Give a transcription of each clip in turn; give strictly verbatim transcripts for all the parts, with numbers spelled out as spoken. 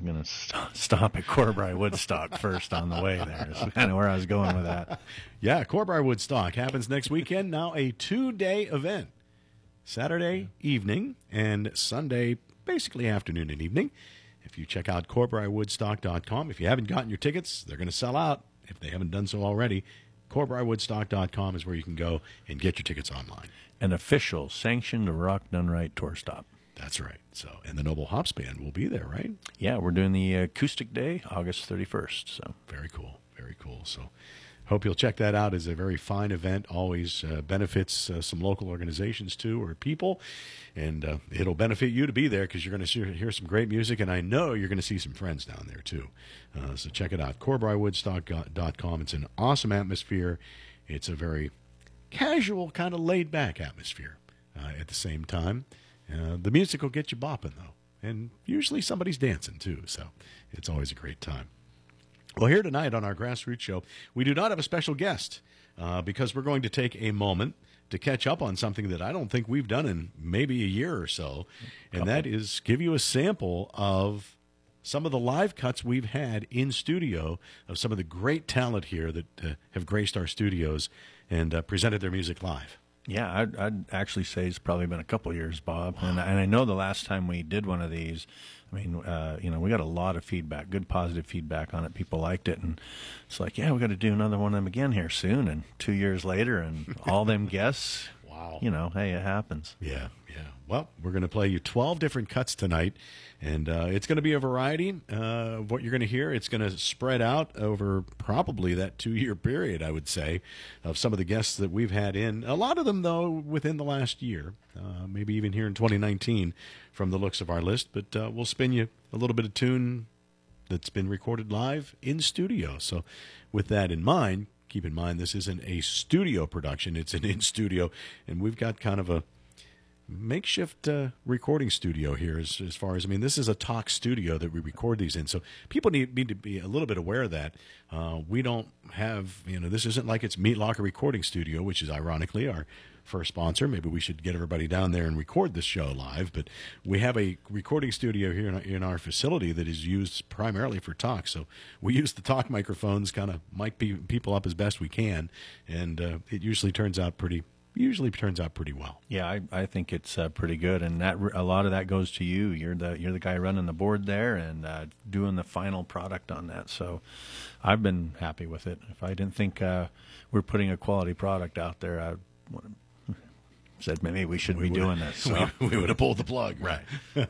going to st- stop at Corbry Woodstock first on the way there. That's kind of where I was going with that. Yeah, Corbry Woodstock happens next weekend. Now a two-day event. Saturday evening and Sunday, basically afternoon and evening. If you check out corbry woodstock dot com, if you haven't gotten your tickets, they're going to sell out if they haven't done so already. corbry woodstock dot com is where you can go and get your tickets online. An official sanctioned Rock Done Right tour stop. That's right. So, and the Noble Hops Band will be there, right? Yeah, we're doing the acoustic day, August thirty-first. So very cool, very cool. So, hope you'll check that out. It's a very fine event. Always uh, benefits uh, some local organizations too, or people, and uh, it'll benefit you to be there because you're going to hear some great music, and I know you're going to see some friends down there too. Uh, so check it out, corbry woodstock dot com. It's an awesome atmosphere. It's a very casual, kind of laid-back atmosphere uh, at the same time. Uh, the music will get you bopping, though, and usually somebody's dancing, too, so it's always a great time. Well, here tonight on our Grassroots Show, we do not have a special guest uh, because we're going to take a moment to catch up on something that I don't think we've done in maybe a year or so, and that is give you a sample of some of the live cuts we've had in studio of some of the great talent here that uh, have graced our studios and uh, presented their music live. Yeah, I'd, I'd actually say it's probably been a couple years, Bob. And, and I know the last time we did one of these, I mean, uh, you know, we got a lot of feedback, good positive feedback on it. People liked it. And it's like, yeah, we got to do another one of them again here soon. And two years later, and all them guests, wow. You know, hey, it happens. Yeah, yeah. Well, we're going to play you twelve different cuts tonight. And uh, it's going to be a variety uh, of what you're going to hear. It's going to spread out over probably that two-year period, I would say, of some of the guests that we've had in. A lot of them, though, within the last year, uh, maybe even here in twenty nineteen from the looks of our list. But uh, we'll spin you a little bit of tune that's been recorded live in studio. So with that in mind, keep in mind this isn't a studio production. It's an in-studio, and we've got kind of a makeshift uh, recording studio here as, as far as, I mean, this is a talk studio that we record these in. So people need, need to be a little bit aware of that. Uh, we don't have, you know, this isn't like it's Meat Locker Recording Studio, which is ironically our first sponsor. Maybe we should get everybody down there and record this show live. But we have a recording studio here in our, in our facility that is used primarily for talk. So we use the talk microphones, kind of mic pe- people up as best we can. And uh, it usually turns out pretty Usually turns out pretty well. Yeah, I, I think it's uh, pretty good, and that a lot of that goes to you. You're the you're the guy running the board there and uh, doing the final product on that. So, I've been happy with it. If I didn't think uh, we're putting a quality product out there, I would have said maybe we shouldn't we be doing this. So. We, we would have pulled the plug, right?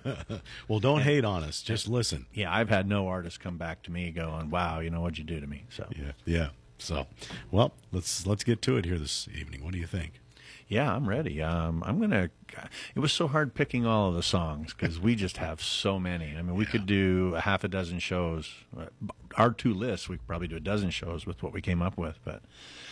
Well, don't and, hate on us. Just listen. Yeah, I've had no artist come back to me going, "Wow, you know what'd you do to me?" So yeah, yeah. So, well, let's let's get to it here this evening. What do you think? Yeah, I'm ready. Um, I'm gonna. It was so hard picking all of the songs because we just have so many. I mean, we yeah. could do a half a dozen shows. Our two lists, we could probably do a dozen shows with what we came up with. But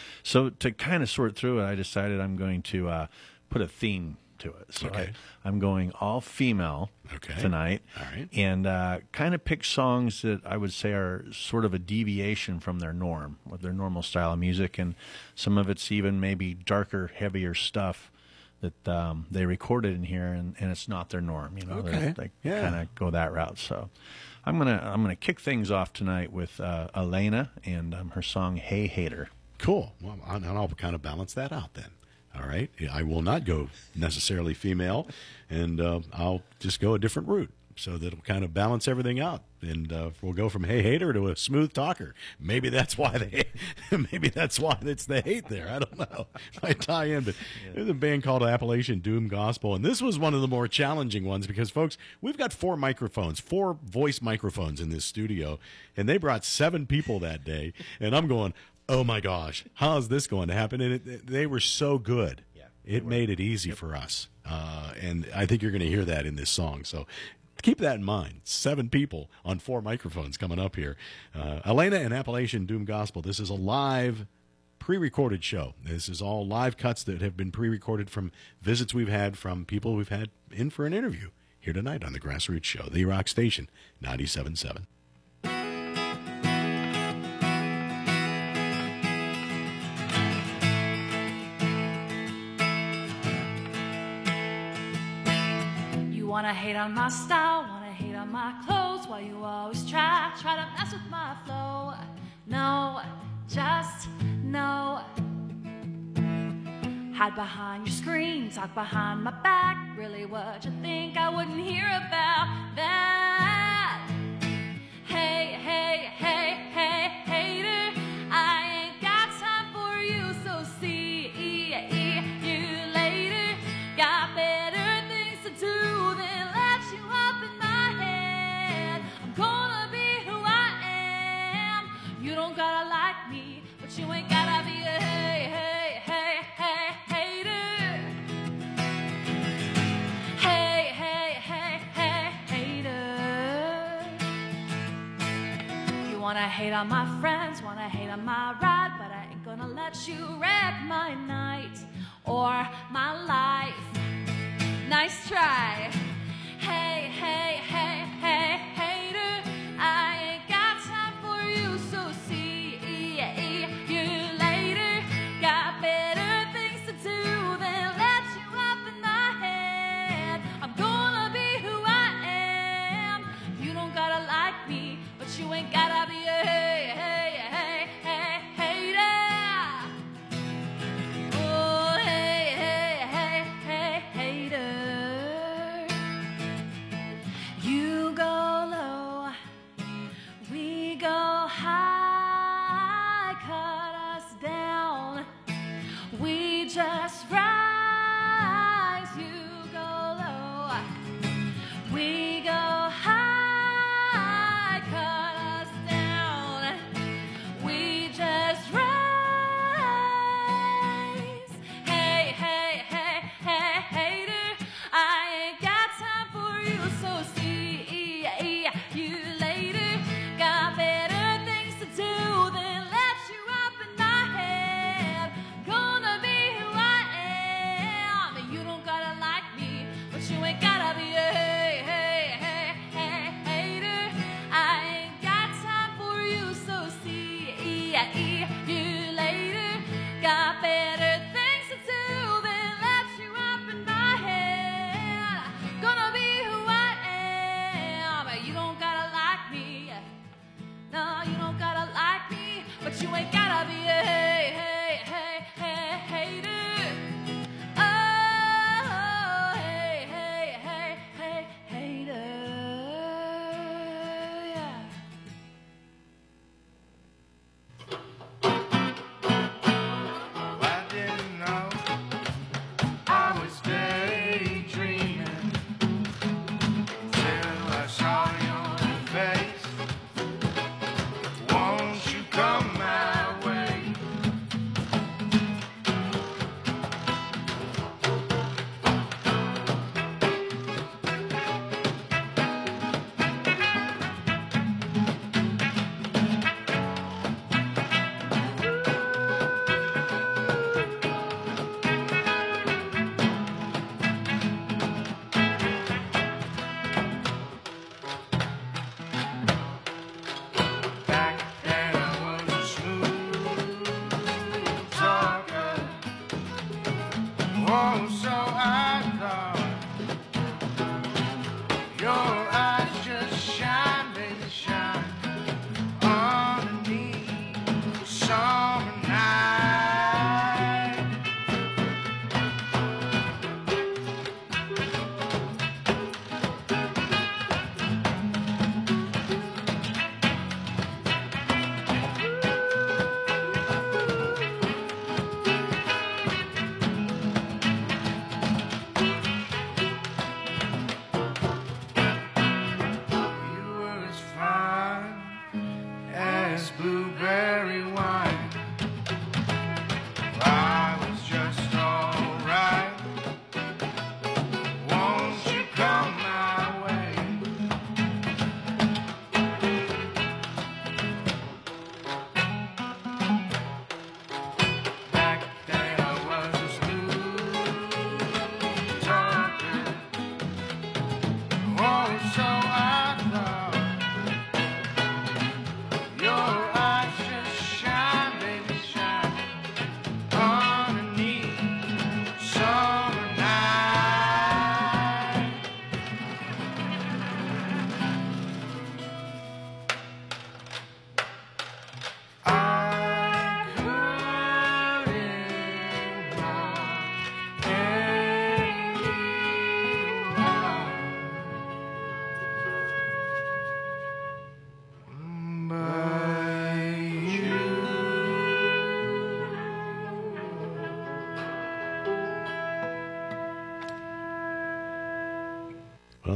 so to kind of sort through it, I decided I'm going to uh, put a theme to it. So okay. I, I'm going all female okay. tonight, all right, and uh, kind of pick songs that I would say are sort of a deviation from their norm, with their normal style of music, and some of it's even maybe darker, heavier stuff that um, they recorded in here, and, and it's not their norm. You know, okay. they, they yeah. kind of go that route. So I'm gonna I'm gonna kick things off tonight with uh, Elena and um, her song "Hey Hater." Cool. Well, and I'll kind of balance that out then. All right. I will not go necessarily female, and uh, I'll just go a different route so that it'll kind of balance everything out. And uh, we'll go from hey hater to a smooth talker. Maybe that's why they, maybe that's why it's the hate there. I don't know. Might tie in, but yeah. There's a band called Appalachian Doom Gospel, and this was one of the more challenging ones because, folks, we've got four microphones, four voice microphones in this studio, and they brought seven people that day, and I'm going, oh my gosh, how is this going to happen? And it, it, they were so good. Yeah, it were. made it easy yep. for us. Uh, and I think you're going to hear that in this song. So keep that in mind. Seven people on four microphones coming up here. Uh, Elena and Appalachian Doom Gospel. This is a live, pre-recorded show. This is all live cuts that have been pre-recorded from visits we've had from people we've had in for an interview here tonight on the Grassroots Show, the Rock Station, ninety-seven point seven. Wanna hate on my style, wanna hate on my clothes while you always try, try to mess with my flow. No, just no. Hide behind your screen, talk behind my back. Really, what you think I wouldn't hear about that? Hey, hey, hey, hey, hater, I ain't got time for you, so see you later. Got better things to do than let you up in my head. I'm gonna be who I am. You don't gotta like me, but you ain't gotta be a hey, hey, hey, hey, hater. Hey, hey, hey, hey, hater. You wanna hate on my friends, wanna hate on my ride, but I ain't gonna let you wreck my night or my life. Nice try. Hey, hey, hey, hey, hater, I ain't got time for you, so see you later. Got better things to do than let you up in my head. I'm gonna be who I am. You don't gotta like me, but you ain't gotta be a hey, hey, hey, hey, hater. Oh, hey, hey, hey, hey, hater. You go low, we go high, cut us down. We just rise, you go low, we go high, cut us down.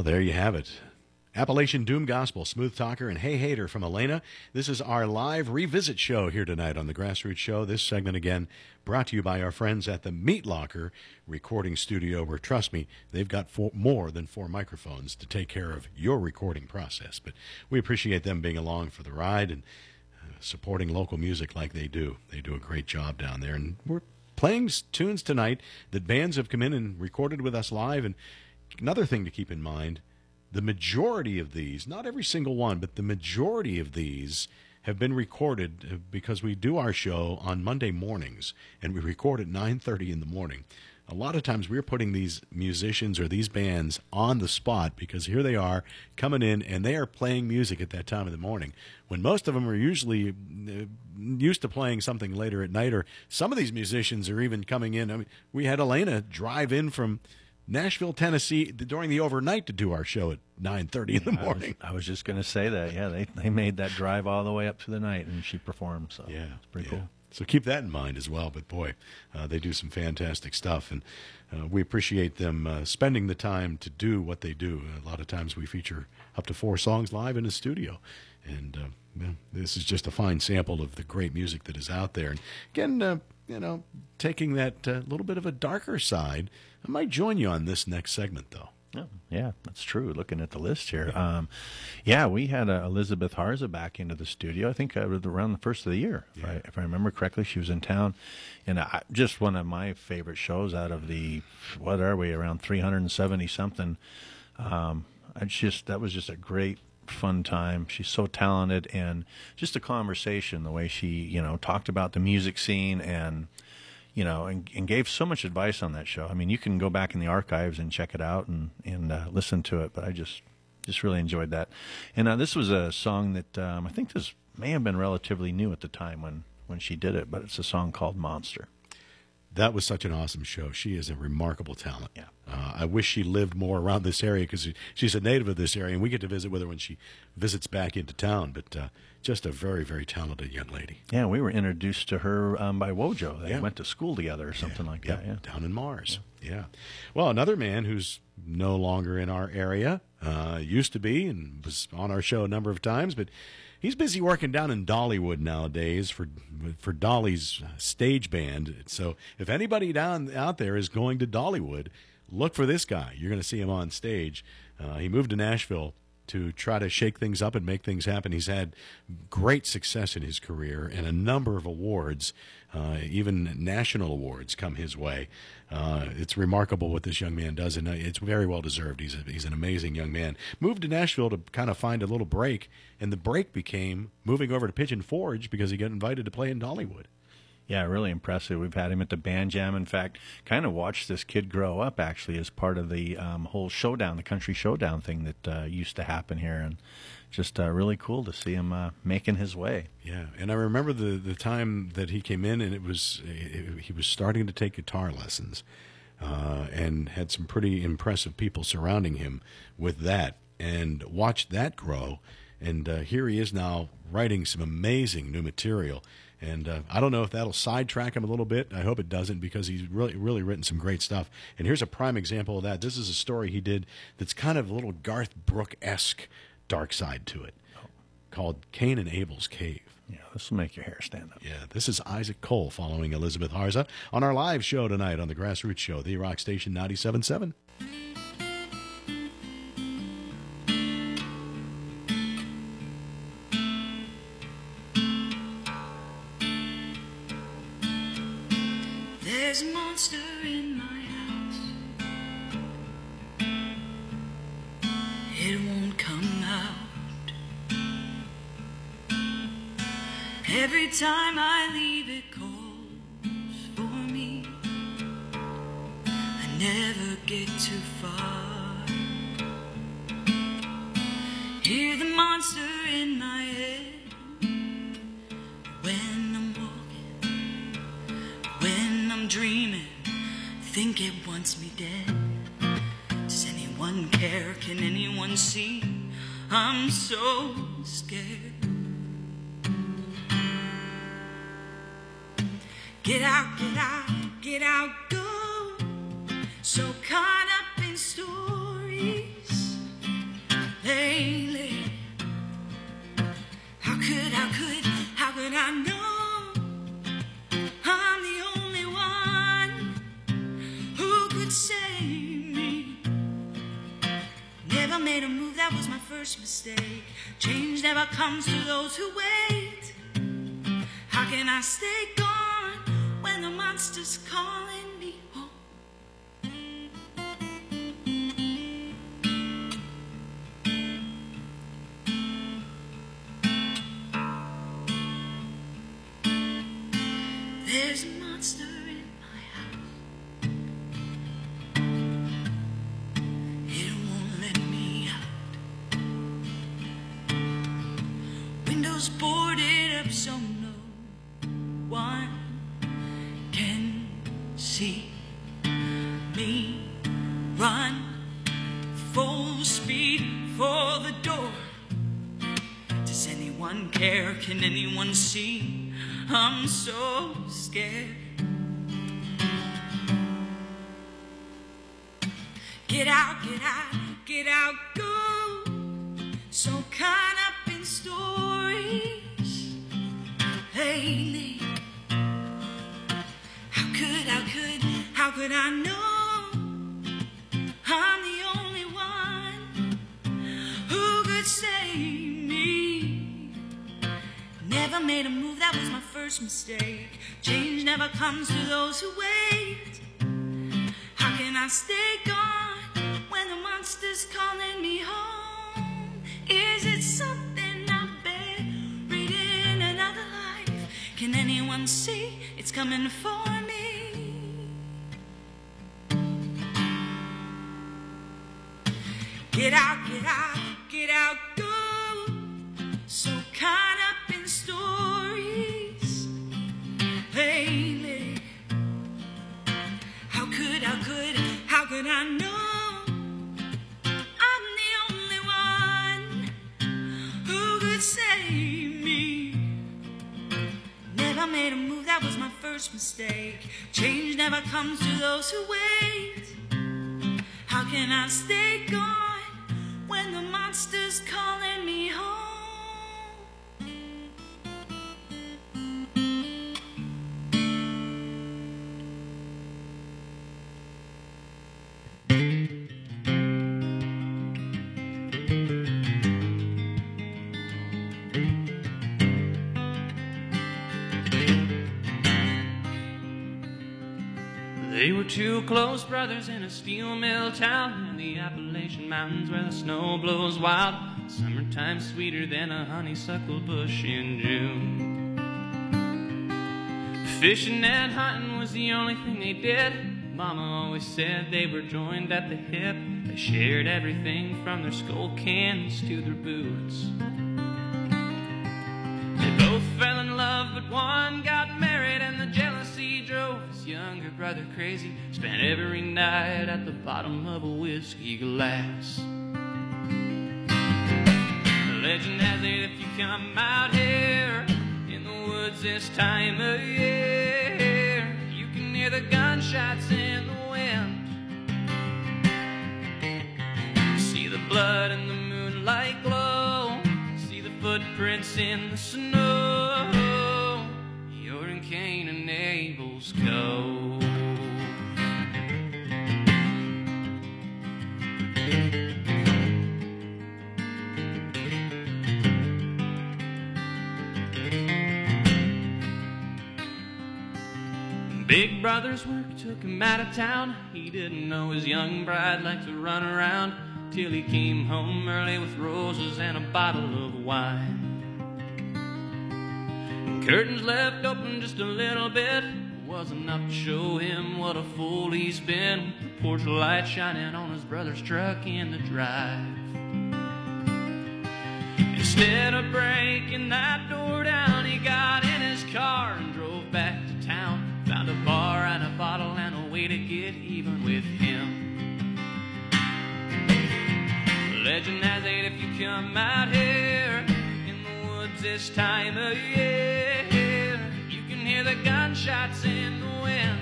there you have it. Appalachian Doom Gospel, Smooth Talker, and Hey Hater from Elena. This is our live revisit show here tonight on the Grassroots Show. This segment, again, brought to you by our friends at the Meat Locker recording studio, where, trust me, they've got four, more than four microphones to take care of your recording process. But we appreciate them being along for the ride and uh, supporting local music like they do. They do a great job down there. And we're playing tunes tonight that bands have come in and recorded with us live. And another thing to keep in mind, the majority of these, not every single one, but the majority of these have been recorded because we do our show on Monday mornings, and we record at nine thirty in the morning. A lot of times we're putting these musicians or these bands on the spot because here they are coming in, and they are playing music at that time of the morning, when most of them are usually used to playing something later at night, or some of these musicians are even coming in. I mean, we had Elena drive in from Nashville, Tennessee, during the overnight to do our show at nine thirty in the morning. I was, I was just going to say that. Yeah, they they made that drive all the way up to the night, and she performed. So yeah, it's pretty yeah. cool. So keep that in mind as well. But boy, uh, they do some fantastic stuff, and uh, we appreciate them uh, spending the time to do what they do. A lot of times we feature up to four songs live in the studio, and uh, well, this is just a fine sample of the great music that is out there. And again, uh, you know, taking that uh, little bit of a darker side. I might join you on this next segment, though. Oh, yeah, that's true. Looking at the list here. Um, yeah, we had uh, Elizabeth Harza back into the studio, I think uh, around the first of the year, yeah. if, I, if I remember correctly. She was in town. And I, just one of my favorite shows out of the, what are we, around three hundred seventy-something. Um, I just That was just a great, fun time. She's so talented, and just a conversation, the way she, you know, talked about the music scene and, you know, and, and gave so much advice on that show. I mean, you can go back in the archives and check it out and, and uh, listen to it, but I just just really enjoyed that. And uh, this was a song that um, I think this may have been relatively new at the time when, when she did it, but it's a song called Monster. That was such an awesome show. She is a remarkable talent. Yeah. Uh, I wish she lived more around this area because she's a native of this area, and we get to visit with her when she visits back into town. But uh, just a very, very talented young lady. Yeah, we were introduced to her um, by Wojo. They yeah. went to school together or something yeah. like yeah. that. Yeah, down in Mars. Yeah. yeah. Well, another man who's no longer in our area, uh, used to be, and was on our show a number of times, but he's busy working down in Dollywood nowadays for for Dolly's stage band. So if anybody down out there is going to Dollywood, look for this guy. You're going to see him on stage. Uh, he moved to Nashville to try to shake things up and make things happen. He's had great success in his career, and a number of awards, uh, even national awards, come his way. Uh, it's remarkable what this young man does, and it's very well deserved. He's a, he's an amazing young man. Moved to Nashville to kind of find a little break, and the break became moving over to Pigeon Forge because he got invited to play in Dollywood. Yeah, really impressive. We've had him at the band jam. In fact, kind of watched this kid grow up, actually, as part of the um, whole showdown, the country showdown thing that uh, used to happen here. And just uh, really cool to see him uh, making his way. Yeah, and I remember the, the time that he came in, and it was it, he was starting to take guitar lessons uh, and had some pretty impressive people surrounding him with that, and watched that grow. And uh, here he is now writing some amazing new material. And uh, I don't know if that'll sidetrack him a little bit. I hope it doesn't, because he's really, really written some great stuff. And here's a prime example of that. This is a story he did that's kind of a little Garth Brooks-esque dark side to it, oh. called Cain and Abel's Cave. Yeah, this will make your hair stand up. Yeah, this is Isaac Cole following Elizabeth Harza on our live show tonight on the Grassroots Show, the Rock Station ninety-seven point seven. There's a monster in my house. It won't come out. Every time I leave, it calls for me. I never get too far. Hear the monster in my head when I'm walking, when I'm dreaming, think it wants me dead. Does anyone care? Can anyone see? I'm so scared. Get out, get out, get out, go. So caught up in stories first mistake. Change never comes to those who wait. How can I stay gone when the monster's calling me home? There's a monster in my house. It won't let me out. Windows boarded up so no one can see me run full speed for the door. Does anyone care? Can anyone see? I'm so scared. Get out, get out, get out, go. So caught up in stories lately. How could, how could, how could I know I'm the only one who could save me? Never made a move, that was my first mistake. Change never comes to those who wait. How can I stay gone when the monster's calling me home? Is it something I buried in another life? Can anyone see it's coming for me? Get out, get out, get out, go. So caught up in stories lately. How could, how could, how could I know I'm the only one who could save me? Never made a move, that was my first mistake. Change never comes to those who wait. How can I stay gone when the monster's calling me home? They were two close brothers in a steel mill town in the Appalachian Mountains where the snow blows wild. Summertime sweeter than a honeysuckle bush in June. Fishing and hunting was the only thing they did. Mama always said they were joined at the hip. They shared everything from their skull cans to their boots. They both fell in love, but one got married and the jealousy drove his younger brother crazy. Spent every night at the bottom of a whiskey glass. The legend has it if you come out here in the woods this time of year, you can hear the gunshots in the wind. See the blood in the moonlight glow, see the footprints in the snow. You're in Cain and Abel's Cove. Big brother's work took him out of town. He didn't know his young bride liked to run around till he came home early with roses and a bottle of wine. And curtains left open just a little bit was enough to show him what a fool he's been, with the porch light shining on his brother's truck in the drive. Instead of breaking that door down, he got in his car and drove back to town. Found a bar and a bottle and a way to get even with him. Legend has it if you come out here in the woods this time of year, you can hear the gunshots in the wind.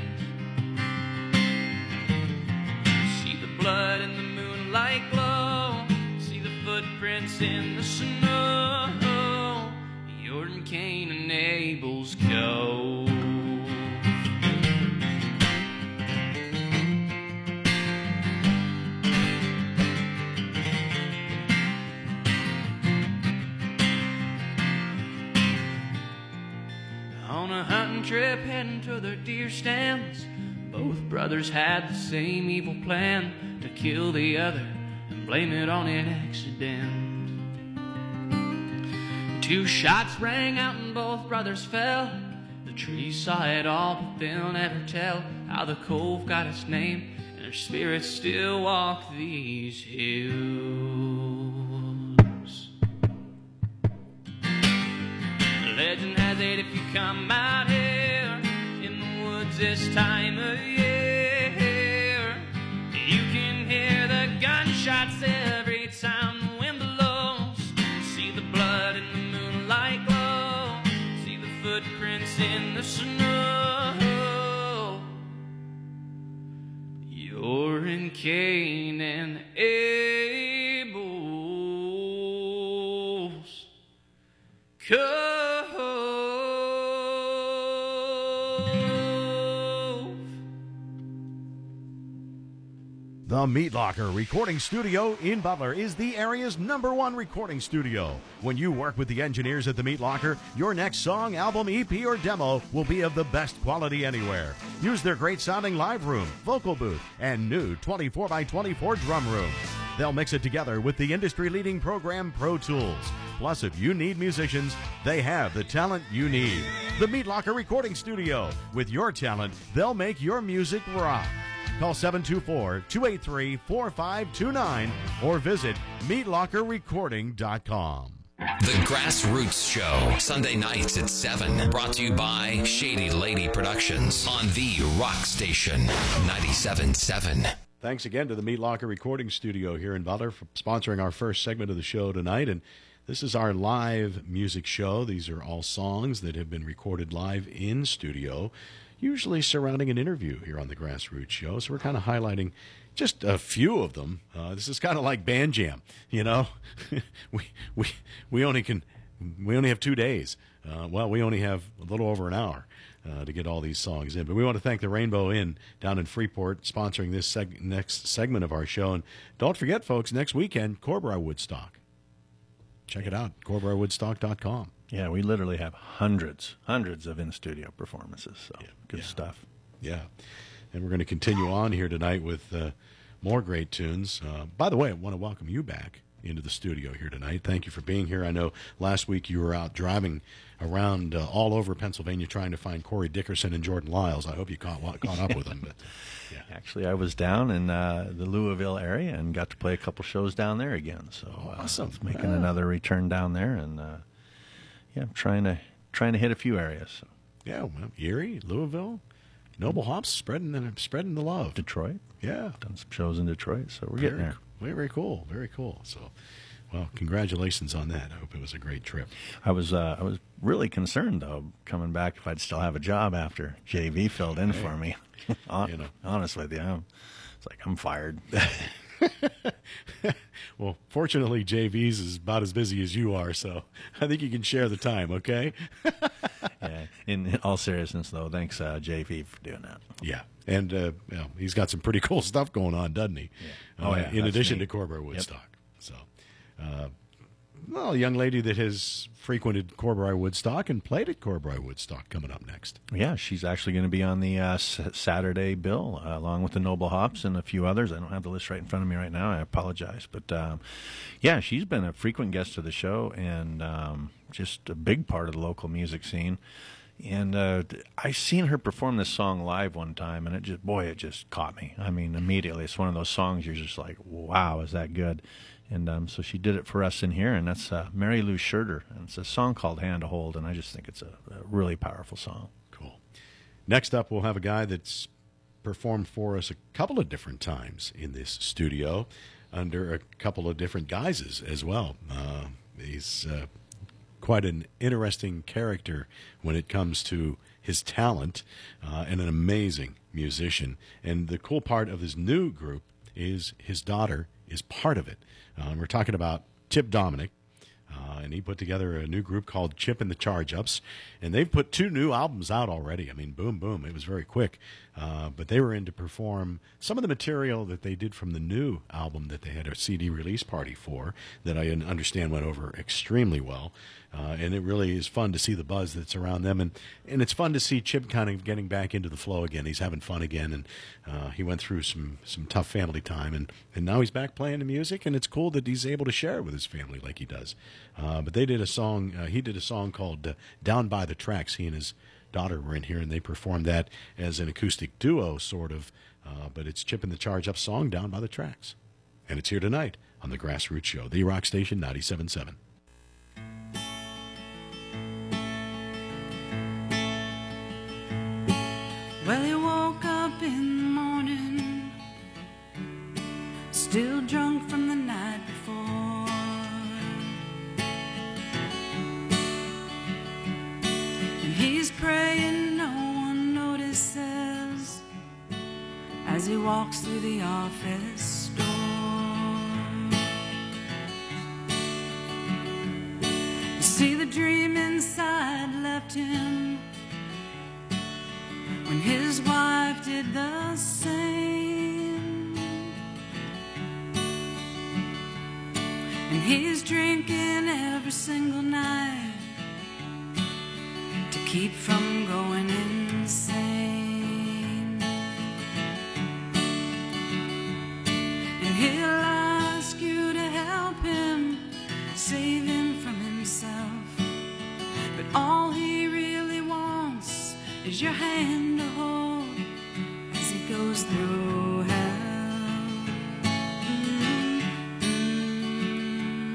See the blood in the moonlight glow, see the footprints in the snow. You're in Cain and Abel's Cove. On a hunting trip heading to their deer stands, both brothers had the same evil plan, to kill the other and blame it on an accident. Two shots rang out and both brothers fell. The trees saw it all, but they'll never tell how the cove got its name and their spirits still walk these hills. Legend has it if you come out here in the woods this time of year, you can hear the gunshots every time the wind blows. See the blood in the moonlight glow, see the footprints in the snow. You're in Cain and Abel's Cove. The Meat Locker Recording Studio in Butler is the area's number one recording studio. When you work with the engineers at the Meat Locker, your next song, album, E P, or demo will be of the best quality anywhere. Use their great sounding live room, vocal booth, and new twenty-four by twenty-four drum room. They'll mix it together with the industry-leading program Pro Tools. Plus, if you need musicians, they have the talent you need. The Meat Locker Recording Studio. With your talent, they'll make your music rock. Call seven two four, two eight three, four five two nine or visit meat locker recording dot com. The Grassroots Show, Sunday nights at seven. Brought to you by Shady Lady Productions on the Rock Station, ninety-seven point seven. Thanks again to the Meat Locker Recording Studio here in Butler for sponsoring our first segment of the show tonight. And this is our live music show. These are all songs that have been recorded live in studio, usually surrounding an interview here on the Grassroots Show. So we're kind of highlighting just a few of them. Uh, this is kind of like Band Jam, you know. we we we only can we only have two days. Uh, well, we only have a little over an hour uh, to get all these songs in. But we want to thank the Rainbow Inn down in Freeport sponsoring this seg- next segment of our show. And don't forget, folks, next weekend, Corbry Woodstock. Check it out, corbry woodstock dot com. Yeah, we literally have hundreds, hundreds of in-studio performances, so yeah, good yeah. stuff. Yeah, and we're going to continue on here tonight with uh, more great tunes. Uh, by the way, I want to welcome you back into the studio here tonight. Thank you for being here. I know last week you were out driving around uh, all over Pennsylvania trying to find Corey Dickerson and Jordan Lyles. I hope you caught, caught up with them. But, yeah. Actually, I was down in uh, the Louisville area and got to play a couple shows down there again. So uh, awesome. I was making yeah. another return down there, and uh, yeah, trying to trying to hit a few areas. So. Yeah, well, Erie, Louisville, Noble Hops, spreading the spreading the love. Detroit, yeah, done some shows in Detroit, so we're very, getting there. Very, very cool, very cool. So, well, congratulations on that. I hope it was a great trip. I was uh, I was really concerned though coming back if I'd still have a job after J V filled in hey, for me. On, you know, honest with you, I'm, it's like I'm fired. Well, fortunately, J V's is about as busy as you are, so I think you can share the time, okay? Yeah. In all seriousness, though, thanks, uh, J V, for doing that. Yeah, and uh, you know, he's got some pretty cool stuff going on, doesn't he? Yeah. Oh, uh, yeah, in addition neat. to Corbry Woodstock. Yep. So, uh, well, a young lady that has frequented Corbry Woodstock and played at Corbry Woodstock coming up next. Yeah, she's actually going to be on the uh, s- Saturday bill, uh, along with the Noble Hops and a few others. I don't have the list right in front of me right now. I apologize. But, um, yeah, she's been a frequent guest to the show and um, just a big part of the local music scene. And uh, I seen her perform this song live one time, and it just, boy, it just caught me. I mean, immediately. It's one of those songs you're just like, wow, is that good? And um, so she did it for us in here, and that's uh, Mary Lou Schurter. And it's a song called Hand to Hold, and I just think it's a, a really powerful song. Cool. Next up, we'll have a guy that's performed for us a couple of different times in this studio under a couple of different guises as well. Uh, he's uh, quite an interesting character when it comes to his talent uh, and an amazing musician. And the cool part of his new group is his daughter is part of it. Uh, we're talking about Tip Dominic. Uh, and he put together a new group called Chip and the Charge Ups, and they've put two new albums out already. I mean, boom, boom. It was very quick. Uh, but they were in to perform some of the material that they did from the new album that they had a C D release party for that I understand went over extremely well. Uh, and it really is fun to see the buzz that's around them. And, and it's fun to see Chip kind of getting back into the flow again. He's having fun again. And uh, he went through some, some tough family time. And, and now he's back playing the music. And it's cool that he's able to share it with his family like he does. Uh, but they did a song. Uh, he did a song called uh, Down by the Tracks. He and his daughter were in here, and they performed that as an acoustic duo, sort of. Uh, but it's Chip and the Charge Up song, Down by the Tracks. And it's here tonight on the Grassroots Show, the Rock Station ninety-seven point seven. Well, he woke up in the morning, still drunk from the night before. And he's praying no one notices as he walks through the office door. You see, the dream inside left him when his wife did the same. And he's drinking every single night to keep from going insane. And he'll ask you to help him, save him from himself. But all he really wants is your hand to hold as he goes through hell. Mm-hmm.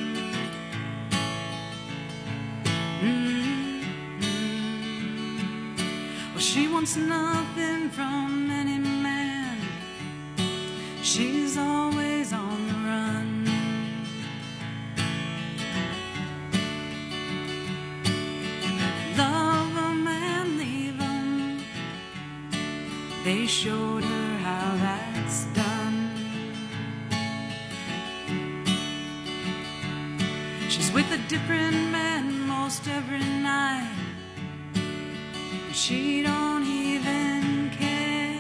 Mm-hmm. Well, she wants nothing from any man. She's always on the run. Love a man, leave him. They showed her how that's done. She's with a different man most every night. She don't even care,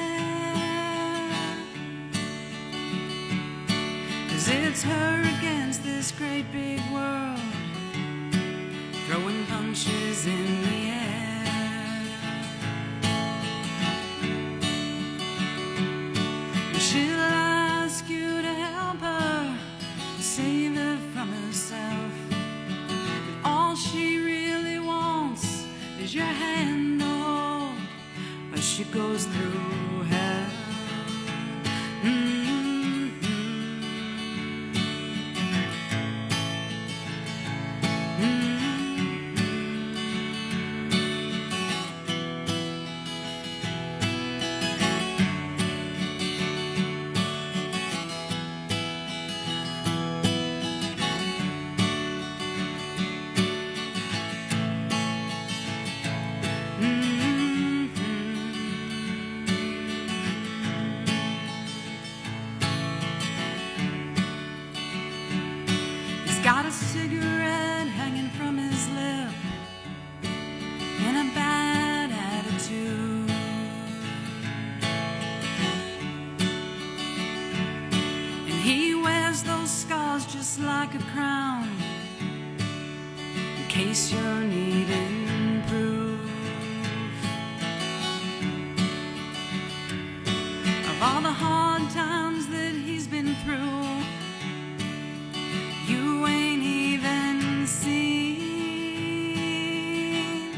'cause it's her against this great big world, throwing punches in the air. And she'll ask you to help her, save her from herself. But all she really wants is your hand to hold as she goes through hell. Mm-hmm. Got a cigarette hanging from his lip and a bad attitude. And he wears those scars just like a crown in case you're needing proof of all the hard times that he's been through. You ain't even seen.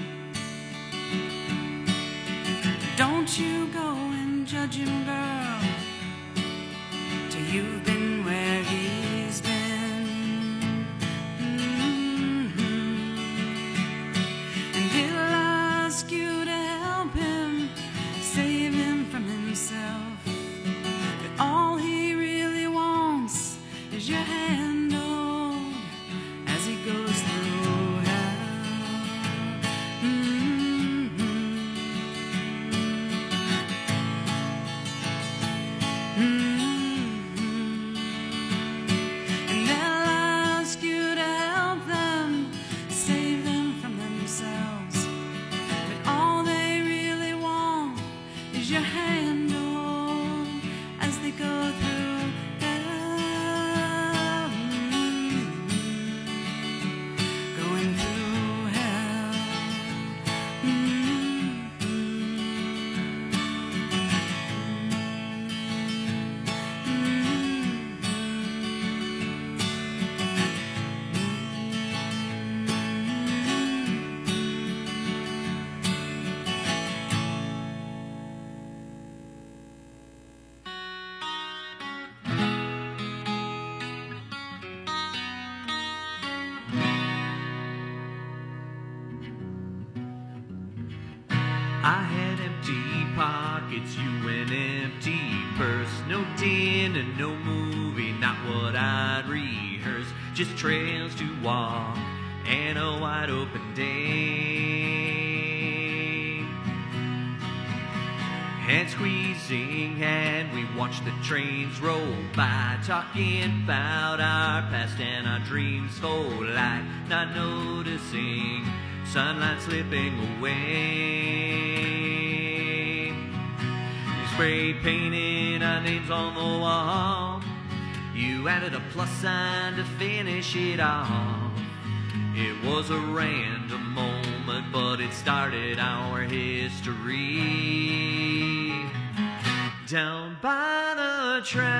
Don't you go and judge him, girl, till you've been where he's been. Mm-hmm. And he'll ask you to help him, save him from himself. But all he really wants is your hand as he goes through hell. Mm-hmm. Mm-hmm. pockets, you an empty purse. No dinner, no movie, not what I'd rehearse. Just trails to walk and a wide open day. Hand squeezing and we watch the trains roll by, talking about our past and our dreams for life, not noticing sunlight slipping away. You spray painted our names on the wall. You added a plus sign to finish it off. It was a random moment, but it started our history. Down by the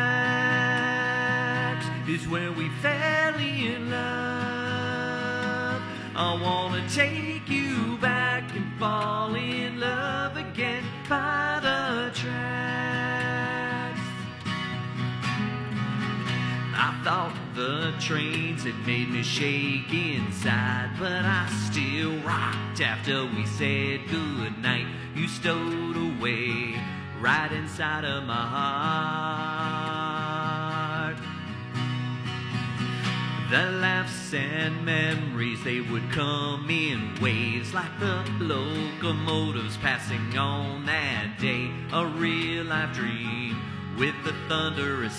tracks is where we fell in love. I wanna take you back and fall in love again by the tracks. I thought the trains had made me shake inside, but I still rocked after we said goodnight. You stowed away right inside of my heart. The laughs and memories, they would come in waves like the locomotives passing on that day. A real life dream with the thunderous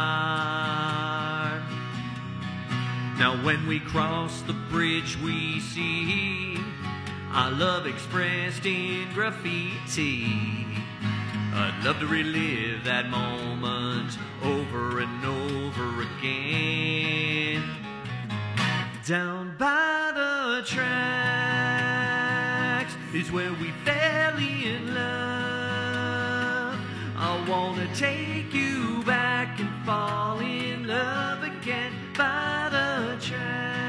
star. Now when we cross the bridge we see our love expressed in graffiti. I'd love to relive that moment over and over again. Down by the tracks is where we fell in love. I wanna take you back and fall in love again by the track.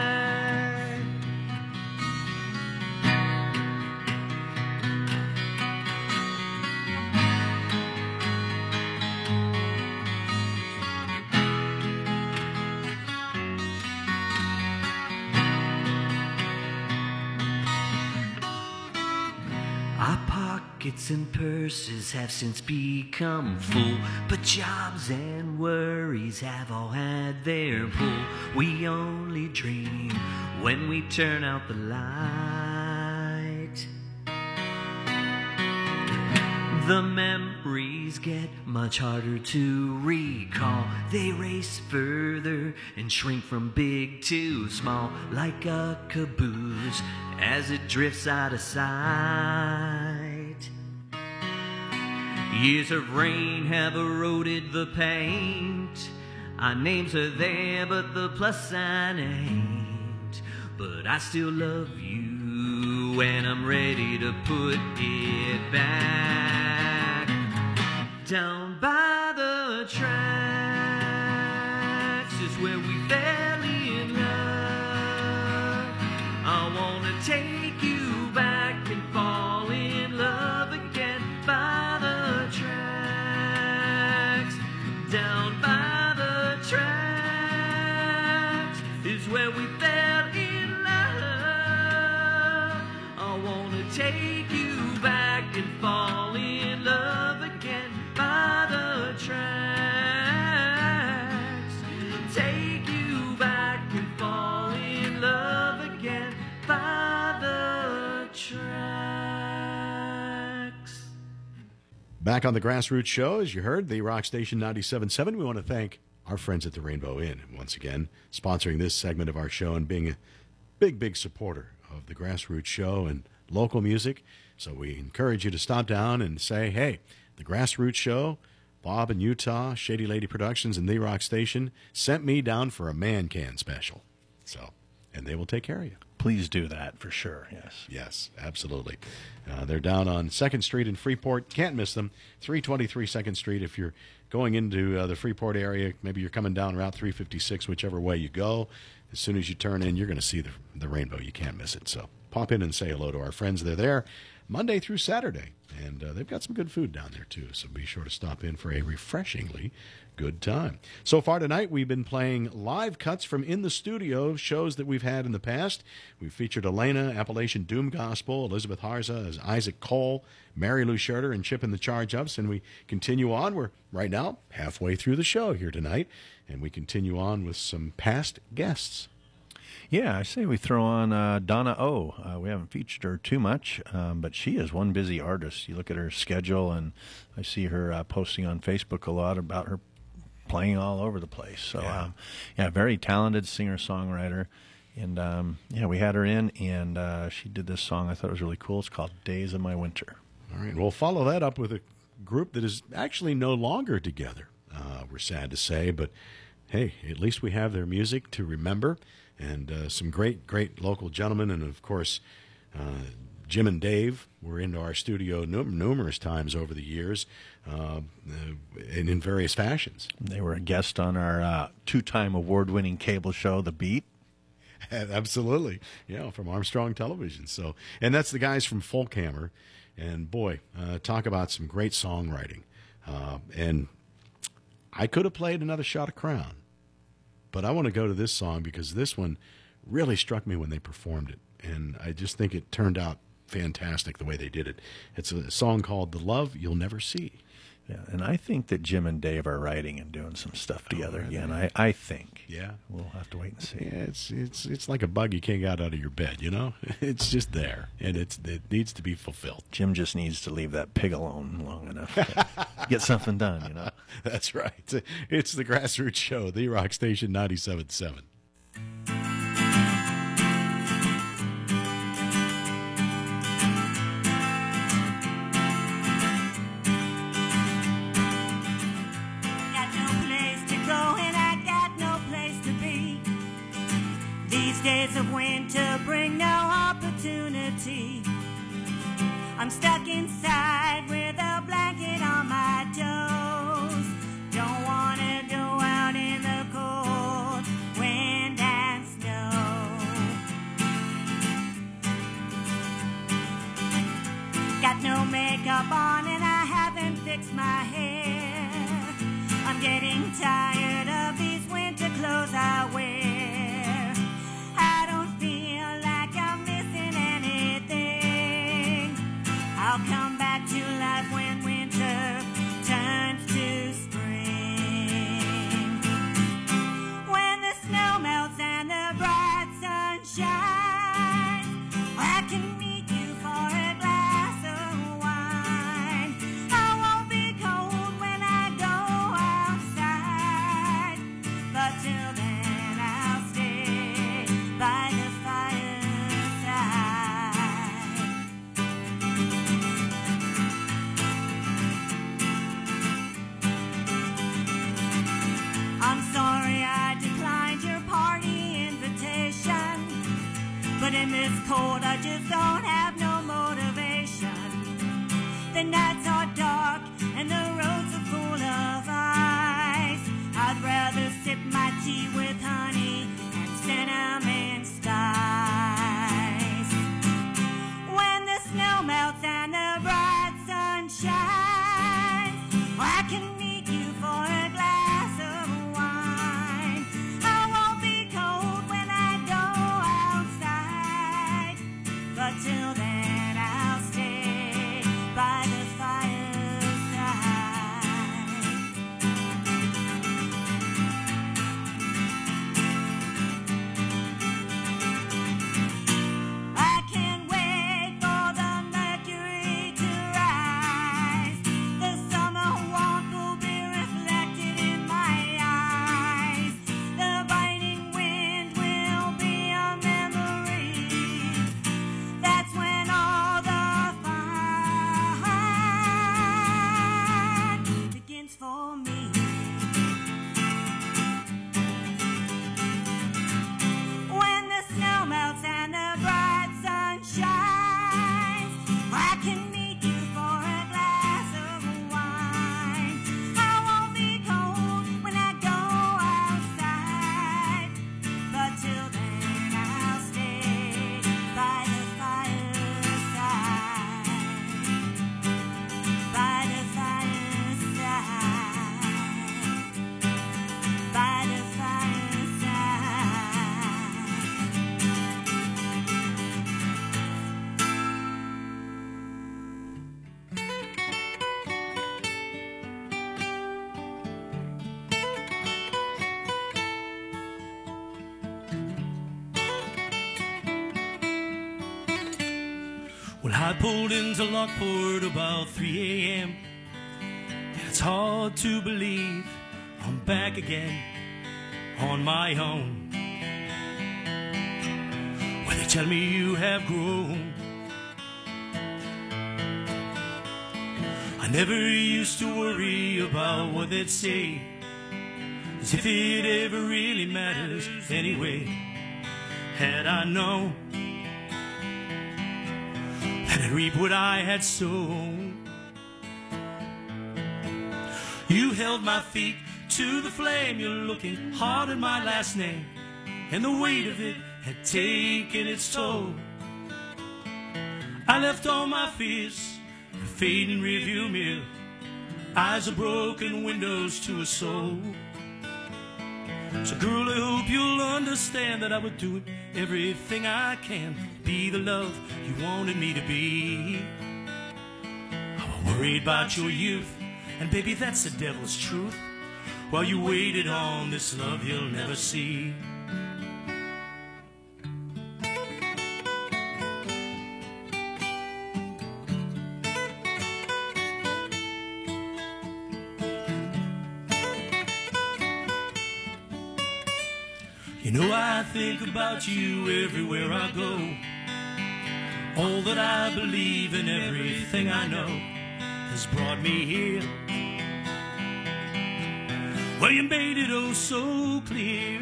Our pockets and purses have since become full, but jobs and worries have all had their pull. We only dream when we turn out the light. The memories get much harder to recall. They race further and shrink from big to small, like a caboose as it drifts out of sight. Years of rain have eroded the paint. Our names are there, but the plus sign ain't. But I still love you, and I'm ready to put it back. Down by the tracks is where we fell in love. I wanna take you back and fall in love again by the tracks. Down by the tracks is where we fell in love. I wanna take you back and fall in love again by the tracks. Take you back and fall in love again by the tracks. Back on the Grassroots Show, as you heard, the Rock Station ninety-seven point seven. We want to thank our friends at the Rainbow Inn, once again, sponsoring this segment of our show and being a big, big supporter of the Grassroots Show and local music. So we encourage you to stop down and say, hey, the Grassroots Show, Bob in Utah, Shady Lady Productions, and The Rock Station sent me down for a man can special. So, and they will take care of you. Please do that for sure, yes. Yes, absolutely. Uh, they're down on second Street in Freeport. Can't miss them. three twenty-three second Street. If you're going into uh, the Freeport area, maybe you're coming down Route three fifty-six, whichever way you go, as soon as you turn in, you're going to see the, the rainbow. You can't miss it. So pop in and say hello to our friends. They're there. Monday through Saturday. And uh, they've got some good food down there, too, so be sure to stop in for a refreshingly good time. So far tonight, we've been playing live cuts from in the studio shows that we've had in the past. We've featured Elena, Appalachian Doom Gospel, Elizabeth Harza as Isaac Cole, Mary Lou Scherter, and Chip in the Charge Ups, and we continue on. We're right now halfway through the show here tonight, and we continue on with some past guests. Yeah, I say we throw on uh, Donna O. Uh, we haven't featured her too much, um, but she is one busy artist. You look at her schedule, and I see her uh, posting on Facebook a lot about her playing all over the place. So, yeah, um, yeah very talented singer-songwriter. And, um, yeah, we had her in, and uh, she did this song I thought was really cool. It's called Days of My Winter. All right, we'll follow that up with a group that is actually no longer together. Uh, we're sad to say, but, hey, at least we have their music to remember. And uh, some great, great local gentlemen. And, of course, uh, Jim and Dave were into our studio num- numerous times over the years uh, and in various fashions. They were a guest on our uh, two-time award-winning cable show, The Beat. Absolutely. Yeah, from Armstrong Television. So, and that's the guys from Folkhammer. And, boy, uh, talk about some great songwriting. Uh, and I could have played another shot of Crown. But I want to go to this song because this one really struck me when they performed it. And I just think it turned out fantastic the way they did it. It's a song called The Love You'll Never See. Yeah, and I think that Jim and Dave are writing and doing some stuff together oh, again. I, I think. Yeah. We'll have to wait and see. Yeah, it's it's it's like a bug you can't get out of your bed, you know? It's just there, and it's it needs to be fulfilled. Jim just needs to leave that pig alone long enough to get something done, you know? That's right. It's the Grassroots Show, the Rock Station ninety-seven point seven. Days of winter bring no opportunity. I'm stuck inside with a blanket on my toes. Don't wanna go out in the cold wind and snow. Got no makeup on and I haven't fixed my hair. I'm getting tired of these winter clothes I wear. I'll come back to life when winter turns to spring. When the snow melts and the bright sun shines, I can meet you for a glass of wine. I won't be cold when I go outside, but till then I'll stay by the fireside. I'm sorry I declined your party invitation, but in this cold I just don't have no motivation. The nights are dark and the roads are full of ice. I'd rather sip my tea with honey and cinnamon spice. When the snow melts and the bright sun shines, I can meet you for a glass of wine. I won't be cold when I go outside, but till then I'll stay by the fireside. I can't wait for the mercury to rise. The summer warmth will be reflected in my eyes. The biting wind will be a memory. That's when Well, I pulled into Lockport about three a.m. It's hard to believe I'm back again on my own. Well, they tell me you have grown. I never used to worry about what they'd say, as if it ever really matters anyway. Had I known that I'd reap what I had sown. You held my feet to the flame. You're looking hard at my last name, and the weight of it had taken its toll. I left all my fears in a fading rearview mirror. Eyes are broken windows to a soul. So girl, I hope you'll understand that I would do everything I can to be the love you wanted me to be. I'm worried about your youth, and baby, that's the devil's truth. While you waited on this love you'll never see. You know I think about you everywhere I go. All that I believe and everything I know has brought me here. Well, you made it oh so clear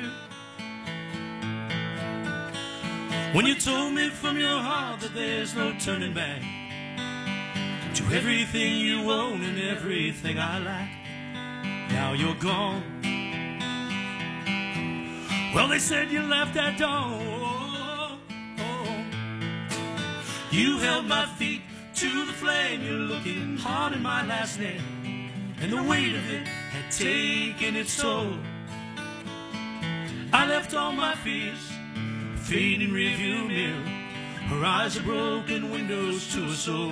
when you told me from your heart that there's no turning back to everything you own and everything I lack. Now you're gone. Well, they said you left at dawn. Oh, oh. You held my feet to the flame. You're looking hard at my last name, and the weight of it had taken its toll. I left all my fears fading rearview mirror. Her eyes are broken windows to a soul.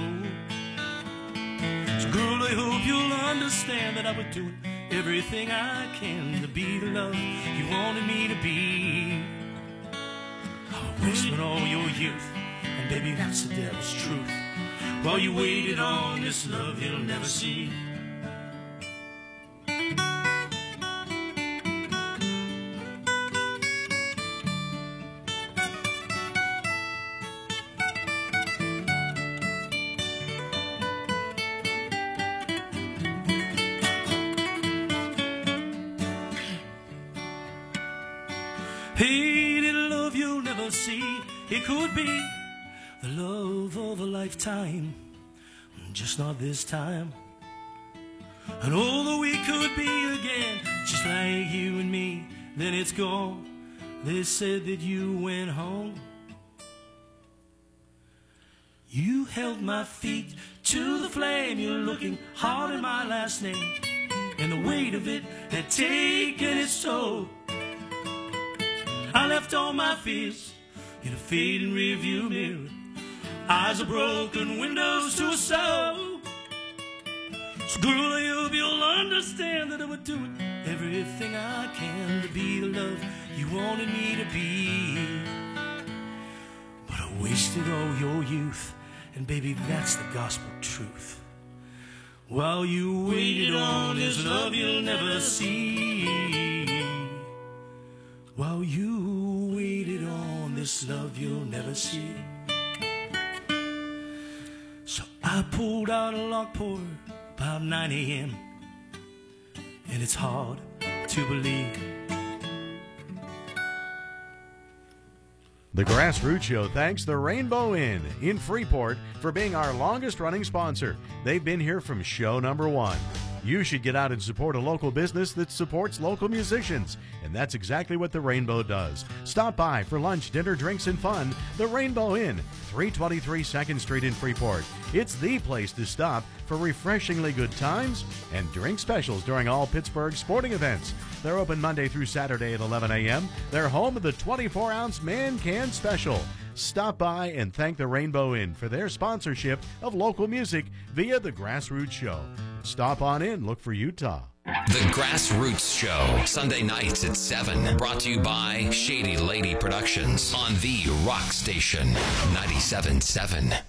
So girl, I hope you'll understand that I would do everything I can to be the love you wanted me to be. I wasted all your youth, and baby, that's the devil's truth. While you waited on this love you'll never see. Hated love you'll never see. It could be the love of a lifetime, just not this time. And although we could be again, just like you and me, then it's gone. They said that you went home. You held my feet to the flame. You're looking hard at my last name, and the weight of it had taken its toll. I left all my fears in a fading rearview mirror. Eyes are broken windows to a soul. So girl, I hope you'll understand that I would do everything I can to be the love you wanted me to be. But I wasted all your youth, and baby, that's the gospel truth. While you waited on this love you'll never see. While you waited on this love you'll never see. So I pulled out of Lockport about nine a.m. and it's hard to believe. The Grassroots Show thanks the Rainbow Inn in Freeport for being our longest running sponsor. They've been here from show number one. You should get out and support a local business that supports local musicians, and that's exactly what the Rainbow does. Stop by for lunch, dinner, drinks, and fun. The Rainbow Inn, three twenty-three second Street in Freeport. It's the place to stop for refreshingly good times and drink specials during all Pittsburgh sporting events. They're open Monday through Saturday at eleven a.m. They're home of the twenty-four ounce Man Can Special. Stop by and thank the Rainbow Inn for their sponsorship of local music via the Grassroots Show. Stop on in, look for Utah. The Grassroots Show, Sunday nights at seven. Brought to you by Shady Lady Productions on the Rock Station, ninety-seven point seven. We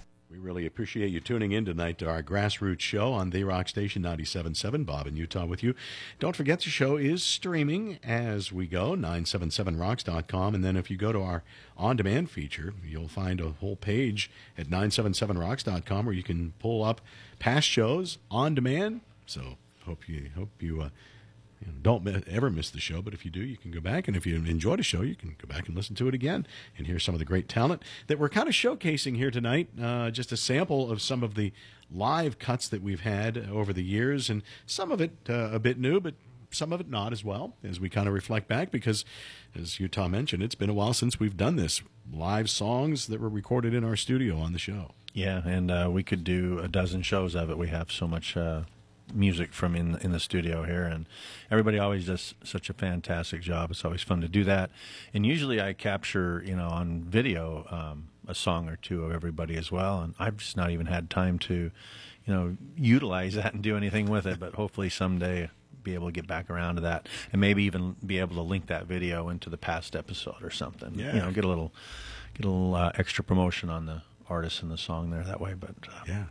really appreciate you tuning in tonight to our Grassroots show on The Rock Station ninety-seven point seven. Bob in Utah with you. Don't forget the show is streaming as we go, nine seven seven rocks dot com. And then if you go to our on-demand feature, you'll find a whole page at nine seven seven rocks dot com where you can pull up past shows on demand. So hope you hope you, uh, you know, don't mi- ever miss the show. But if you do, you can go back. And if you enjoyed a show, you can go back and listen to it again and hear some of the great talent that we're kind of showcasing here tonight. Uh, just a sample of some of the live cuts that we've had over the years, and some of it uh, a bit new, but some of it not as well, as we kind of reflect back, because as Utah mentioned, it's been a while since we've done this. Live songs that were recorded in our studio on the show. Yeah, and uh, we could do a dozen shows of it. We have so much uh, music from in in the studio here, and everybody always does such a fantastic job. It's always fun to do that. And usually I capture, you know, on video um, a song or two of everybody as well, and I've just not even had time to, you know, utilize that and do anything with it. But hopefully someday be able to get back around to that, and maybe even be able to link that video into the past episode or something. Yeah. You know, get a little get a little uh, extra promotion on the artist and the song there that way. But uh, Yeah.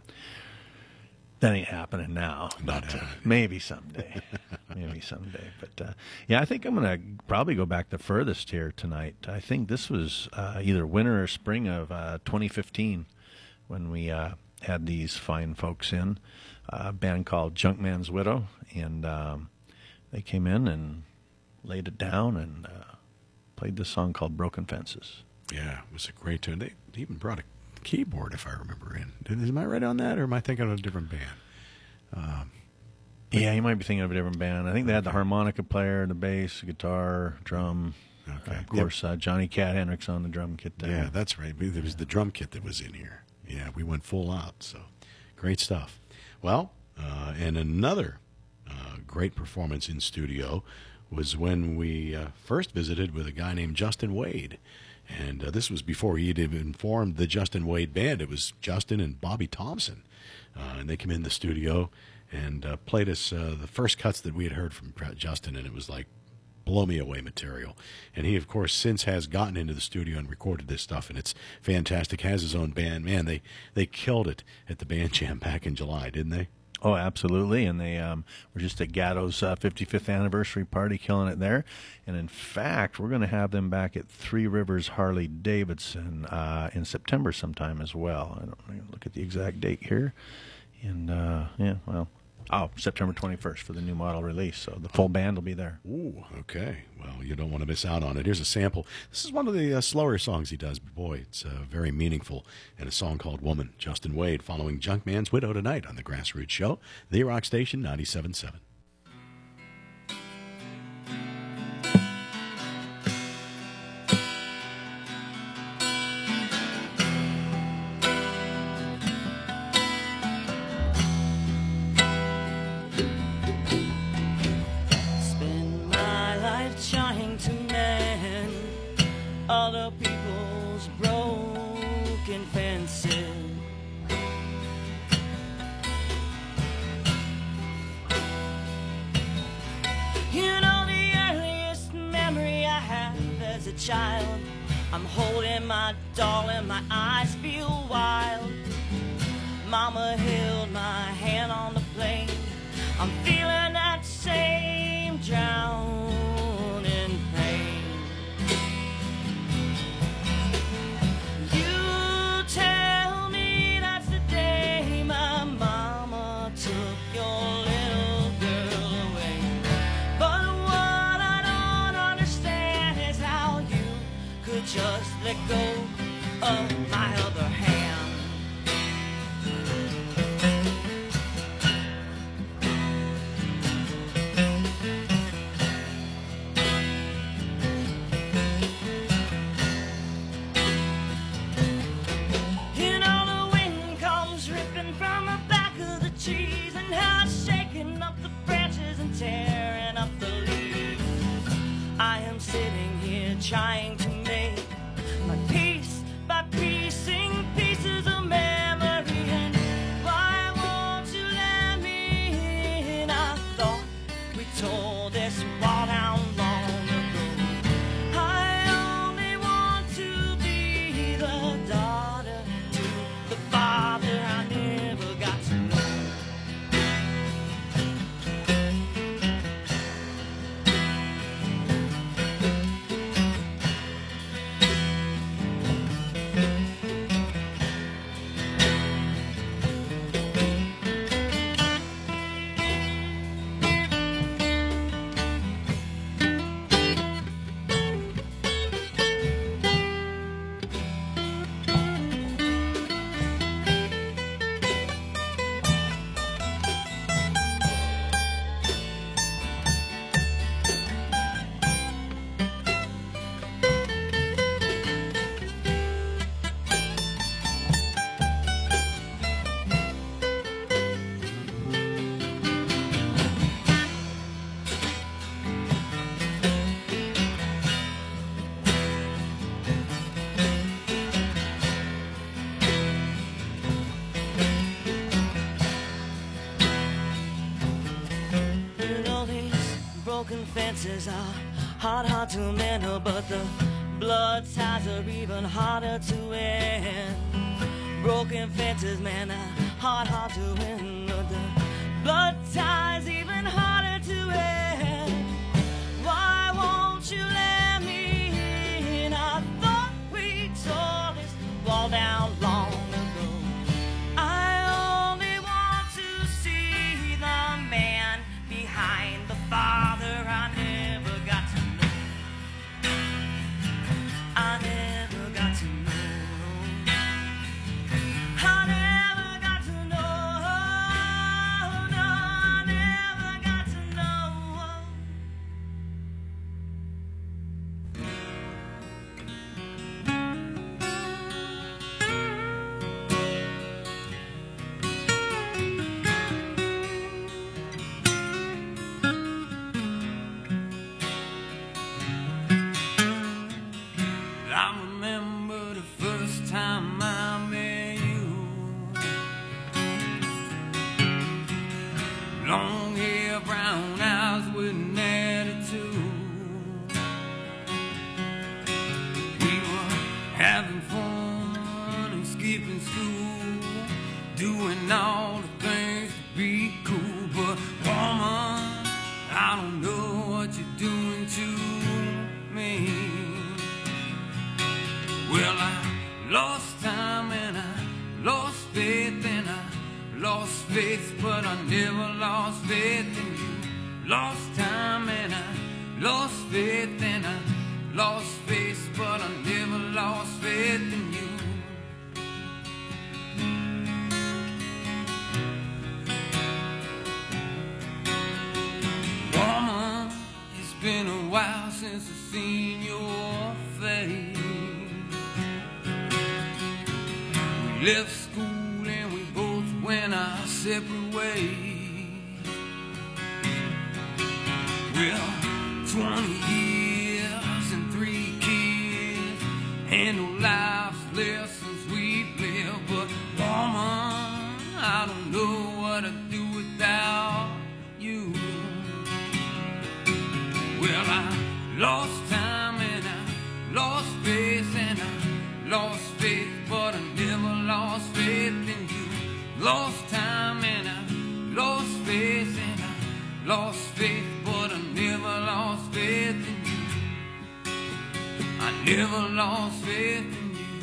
that ain't happening now. Not But, uh, happening. maybe someday. maybe someday. But uh, yeah, I think I'm going to probably go back the furthest here tonight. I think this was uh, either winter or spring of uh, twenty fifteen when we uh, had these fine folks in, uh, a band called Junkman's Widow, and um, they came in and laid it down and uh, played this song called Broken Fences. Yeah, it was a great tune. They even brought a keyboard, if I remember. In am I right on that, or am I thinking of a different band? Um, Yeah, you might be thinking of a different band. I think they had the harmonica player, the bass, guitar, drum. Okay. Uh, of course, uh, Johnny Cat Hendricks on the drum kit there. Yeah, that's right. There was the drum kit that was in here. Yeah, we went full out. So great stuff. Well, uh, and another uh, great performance in studio was when we uh, first visited with a guy named Justin Wade. And uh, this was before he'd even formed the Justin Wade Band. It was Justin and Bobby Thompson. Uh, and they came in the studio and uh, played us uh, the first cuts that we had heard from Justin, and it was like blow-me-away material. And he, of course, since has gotten into the studio and recorded this stuff, and it's fantastic. Has his own band. Man, they, they killed it at the Band Jam back in July, didn't they? Oh, absolutely. And they um, were just at Gatto's uh, fifty-fifth anniversary party, killing it there. And in fact, we're going to have them back at Three Rivers Harley Davidson uh, in September sometime as well. I don't I'm gonna look at the exact date here. And, uh, yeah, well, oh, September twenty-first for the new model release. So the full band will be there. Ooh, okay. Well, you don't want to miss out on it. Here's a sample. This is one of the uh, slower songs he does, but boy, it's uh, very meaningful. And a song called Woman. Justin Wade following Junkman's Widow tonight on the Grassroots Show, The Rock Station ninety-seven point seven. Spend my life trying to mend other people's broken fences. You know, the earliest memory I have as a child, I'm holding my doll and my eyes feel wild. Mama held my hand on the plane. I'm feeling that same drowning pain. You tell me that's the day my mama took your little girl away. But what I don't understand is how you could just let go of my other hand. fences are hard, hard to mend, but the blood ties are even harder to end. Broken fences, man, are hard, hard to win, but the blood ties even harder to end. Why won't you let me in? I thought we tore this wall down long ago. I only want to see the man behind the father I never got to know. I never got to know. I never got to know. No, I never got to know. I remember the first time I met you. Long hair, brown eyes with an attitude. We were having fun and skipping school, doing all the things to be cool. But woman, I don't know what you're doing to me. Well, I lost time and I lost faith and I lost faith, but I never lost faith in you. Lost time and I lost faith and I lost faith, but I never lost faith in you. Woman, it's been a while since I've seen your face. Left school and we both went our separate ways. Well, twenty years and three kids, and no life's lessons we've lived. But woman, I don't know what I'd do without you. Well, I lost time and I lost faith and I lost faith, but I never lost faith in you. Lost time and I lost faith and I lost faith, but I never lost faith in you. I never lost faith in you.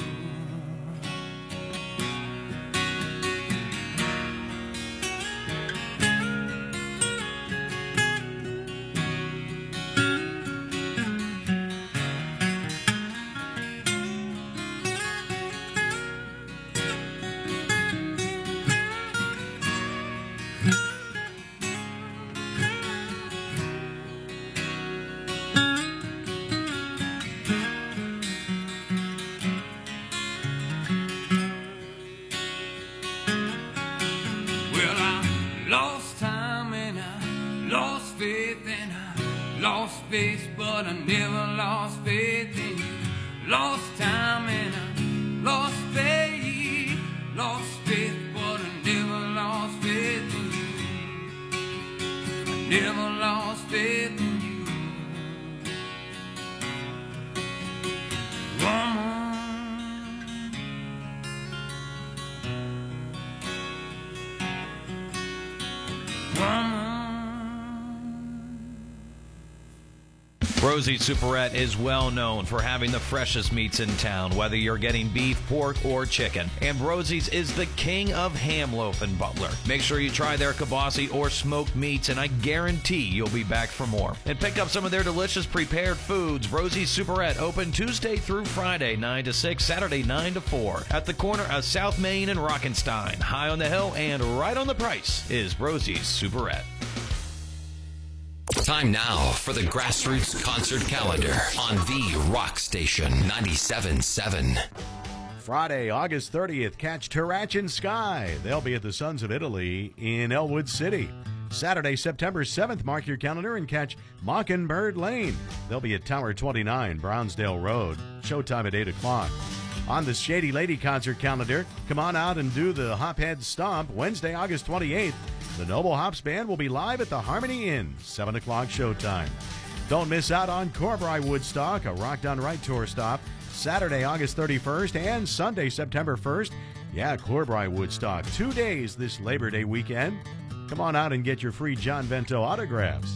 Lost faith, but I never lost faith in you. Lost time and I lost faith. Lost faith, but I never lost faith in you. I never lost faith in you. Woman, woman. Rosie's Superette is well known for having the freshest meats in town, whether you're getting beef, pork, or chicken. And Rosie's is the king of ham loaf in Butler. Make sure you try their kibasi or smoked meats, and I guarantee you'll be back for more. And pick up some of their delicious prepared foods. Rosie's Superette, open Tuesday through Friday, nine to six, Saturday, nine to four. At the corner of South Main and Rockenstein. High on the hill and right on the price is Rosie's Superette. Time now for the Grassroots Concert Calendar on the Rock Station ninety-seven point seven. Friday, August thirtieth, catch Terrachin Sky. They'll be at the Sons of Italy in Elwood City. Saturday, September seventh, mark your calendar and catch Mockingbird Lane. They'll be at Tower twenty-nine, Brownsdale Road. Showtime at eight o'clock. On the Shady Lady concert calendar, come on out and do the Hophead Stomp Wednesday, August twenty-eighth. The Noble Hops Band will be live at the Harmony Inn, seven o'clock showtime. Don't miss out on Corbry Woodstock, a Rock Done Right tour stop, Saturday, August thirty-first and Sunday, September first. Yeah, Corbry Woodstock. Two days this Labor Day weekend. Come on out and get your free John Vento autographs.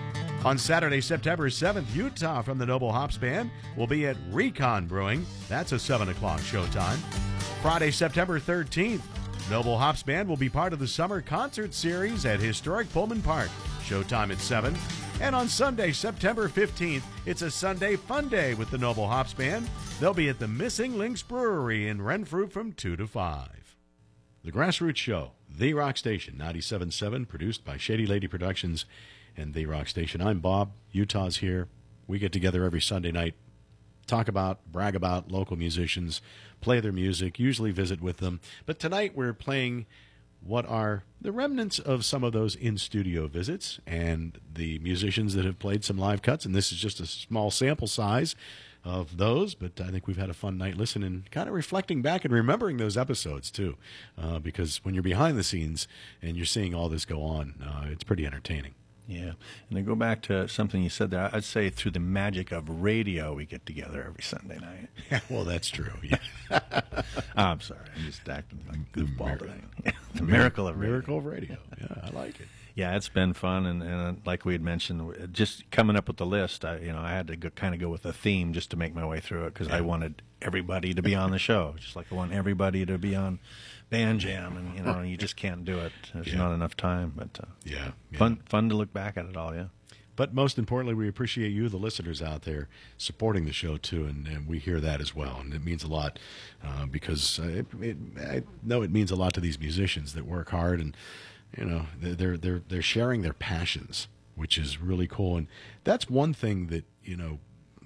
On Saturday, September seventh, Utah from the Noble Hops Band will be at Recon Brewing. That's a seven o'clock showtime. Friday, September thirteenth, Noble Hops Band will be part of the summer concert series at Historic Pullman Park. Showtime at seven. And on Sunday, September fifteenth, it's a Sunday fun day with the Noble Hops Band. They'll be at the Missing Links Brewery in Renfrew from two to five. The Grassroots Show, The Rock Station, ninety-seven point seven, produced by Shady Lady Productions and The Rock Station. I'm Bob. Utah's here. We get together every Sunday night, talk about, brag about local musicians, play their music, usually visit with them. But tonight we're playing what are the remnants of some of those in-studio visits and the musicians that have played some live cuts. And this is just a small sample size of those, but I think we've had a fun night listening, kind of reflecting back and remembering those episodes, too, uh, because when you're behind the scenes and you're seeing all this go on, uh, it's pretty entertaining. Yeah, and to go back to something you said there, I'd say through the magic of radio, we get together every Sunday night. Yeah, well, that's true. Yeah. oh, I'm sorry, I'm just acting like a goofball today. The miracle of radio. Miracle of radio. Yeah, I like it. Yeah, it's been fun, and, and like we had mentioned, just coming up with the list, I, you know, I had to go, kind of go with a theme just to make my way through it because yeah. I wanted everybody to be on the show, just like I want everybody to be on Band Jam, and you know, you just can't do it. There's yeah. not enough time, but uh, yeah, yeah, fun, fun to look back at it all. Yeah. But most importantly, we appreciate you, the listeners out there, supporting the show, too, and, and we hear that as well. And it means a lot uh, because uh, it, it, I know it means a lot to these musicians that work hard, and, you know, they're, they're, they're sharing their passions, which is really cool. And that's one thing that, you know,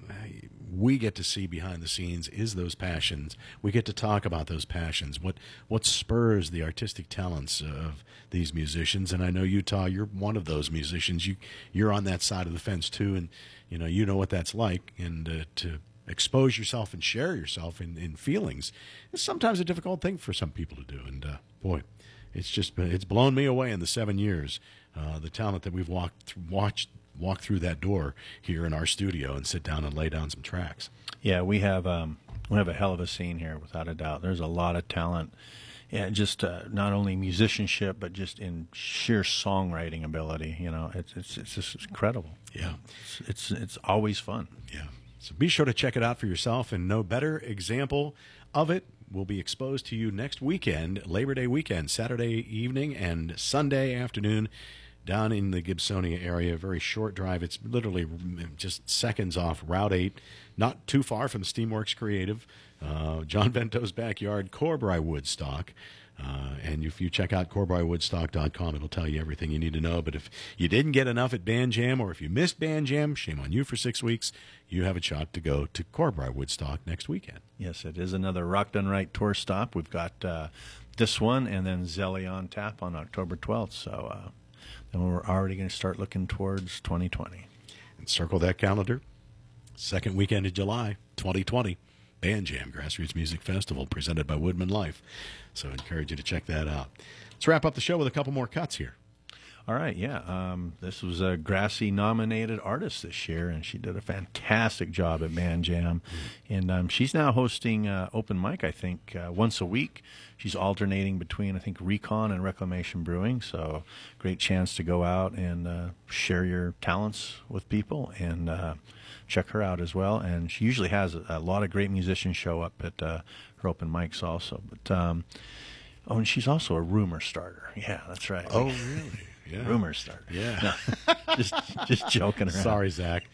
we get to see behind the scenes is those passions. We get to talk about those passions, what what spurs the artistic talents of these musicians. And I know, Utah, you're one of those musicians. You, you're on that side of the fence, too, and you know you know what that's like. And uh, to expose yourself and share yourself in, in feelings is sometimes a difficult thing for some people to do. And, uh, boy, it's just it's blown me away in the seven years, uh, the talent that we've walked th- watched walk through that door here in our studio and sit down and lay down some tracks. Yeah, we have um, we have a hell of a scene here, without a doubt. There's a lot of talent, yeah, just uh, not only musicianship, but just in sheer songwriting ability. You know, it's it's it's just incredible. Yeah, it's it's, it's always fun. Yeah, so be sure to check it out for yourself, and no better example of it will be exposed to you next weekend, Labor Day weekend, Saturday evening and Sunday afternoon, down in the Gibsonia area. A very short drive. It's literally just seconds off Route eight, not too far from Steamworks Creative, uh, John Vento's backyard, Corbry Woodstock. Uh, and if you check out corbry woodstock dot com, it'll tell you everything you need to know. But if you didn't get enough at Band Jam, or if you missed Band Jam, shame on you for six weeks. You have a shot to go to Corbry Woodstock next weekend. Yes, it is another Rock Done Right tour stop. We've got uh, this one and then Zelly on tap on October twelfth. So, uh, and we're already going to start looking towards twenty twenty. And circle that calendar. Second weekend of July, twenty twenty. Band Jam, Grassroots Music Festival, presented by Woodman Life. So I encourage you to check that out. Let's wrap up the show with a couple more cuts here. All right, yeah. Um, this was a Grassy-nominated artist this year, and she did a fantastic job at Band Jam. Mm. And um, she's now hosting uh, open mic, I think, uh, once a week. She's alternating between, I think, Recon and Reclamation Brewing. So great chance to go out and uh, share your talents with people, and uh, check her out as well. And she usually has a, a lot of great musicians show up at uh, her open mics also. But um, oh, and she's also a rumor starter. Yeah, that's right. Oh, really? Yeah. Rumor starter. Yeah. No, just just joking around. Sorry, Zach.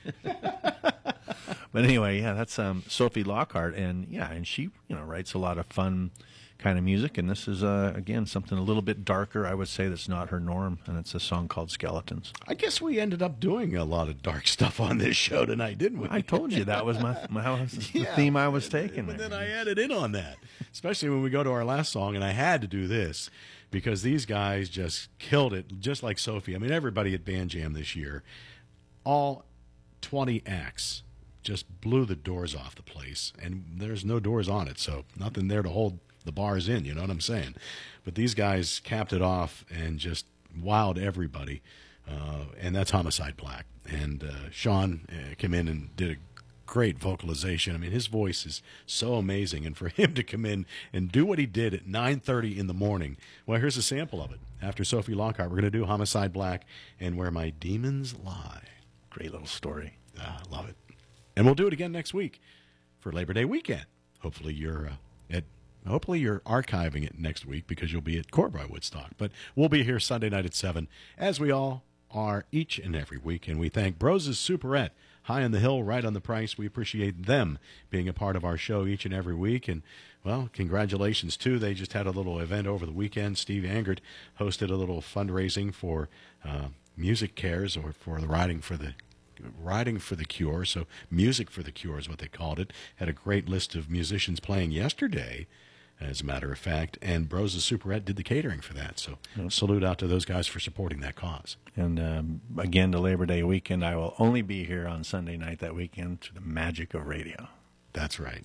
But anyway, yeah, that's um, Sophie Lockhart, and yeah, and she you know writes a lot of fun kind of music, and this is uh, again something a little bit darker, I would say, that's not her norm, and it's a song called Skeletons. I guess we ended up doing a lot of dark stuff on this show tonight, didn't we? I told you that was my, my was yeah, the theme I was taking. But there. Then I added in on that, especially when we go to our last song, and I had to do this because these guys just killed it, just like Sophie. I mean, everybody at Band Jam this year, all twenty acts, just blew the doors off the place, and there's no doors on it, so nothing there to hold the bars in, you know what I'm saying? But these guys capped it off and just wowed everybody uh, and that's Homicide Black. And uh, Sean uh, came in and did a great vocalization. I mean, his voice is so amazing, and for him to come in and do what he did at nine thirty in the morning, well, here's a sample of it. After Sophie Lockhart, we're going to do Homicide Black and Where My Demons Lie. Great little story. Ah, love it. And we'll do it again next week for Labor Day weekend. Hopefully you're uh, at. Hopefully you're archiving it next week because you'll be at Corbry Woodstock. But we'll be here Sunday night at seven, as we all are each and every week. And we thank Broses Superette, high on the hill, right on the price. We appreciate them being a part of our show each and every week. And, well, congratulations, too. They just had a little event over the weekend. Steve Angert hosted a little fundraising for uh, Music Cares, or for the Riding for the Riding for the Cure. So Music for the Cure is what they called it. Had a great list of musicians playing yesterday, as a matter of fact, and Broses Superette did the catering for that. So yep. Salute out to those guys for supporting that cause. And um, again, to Labor Day weekend, I will only be here on Sunday night that weekend to the magic of radio. That's right.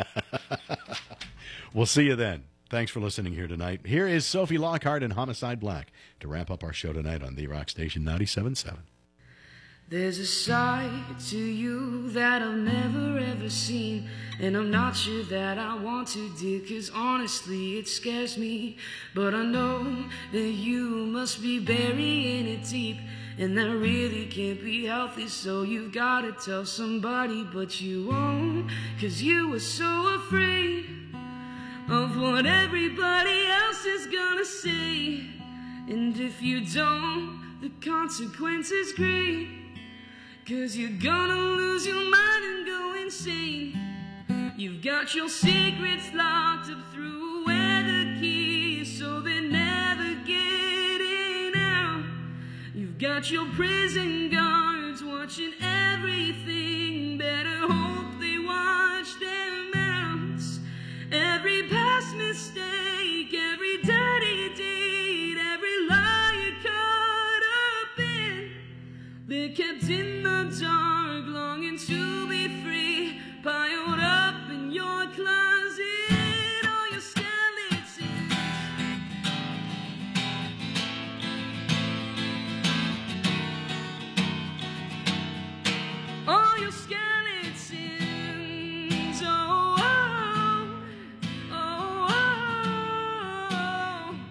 We'll see you then. Thanks for listening here tonight. Here is Sophie Lockhart and Homicide Black to wrap up our show tonight on the Rock Station ninety-seven point seven. There's a side to you that I've never ever seen, and I'm not sure that I want to, dear, 'cause honestly it scares me. But I know that you must be burying it deep, and that really can't be healthy, so you've gotta tell somebody, but you won't, 'cause you were so afraid of what everybody else is gonna say. And if you don't, the consequence is great, 'cause you're gonna lose your mind and go insane. You've got your secrets locked up through where the key is, so they're never getting out. You've got your prison guards watching everything, better hope they watch their mouths. Every past mistake, every dirty deed, every lie you caught up in, they're kept in the dark, longing to be free, piled up in your closet, all your skeletons. All your skeletons, oh, oh, oh, oh.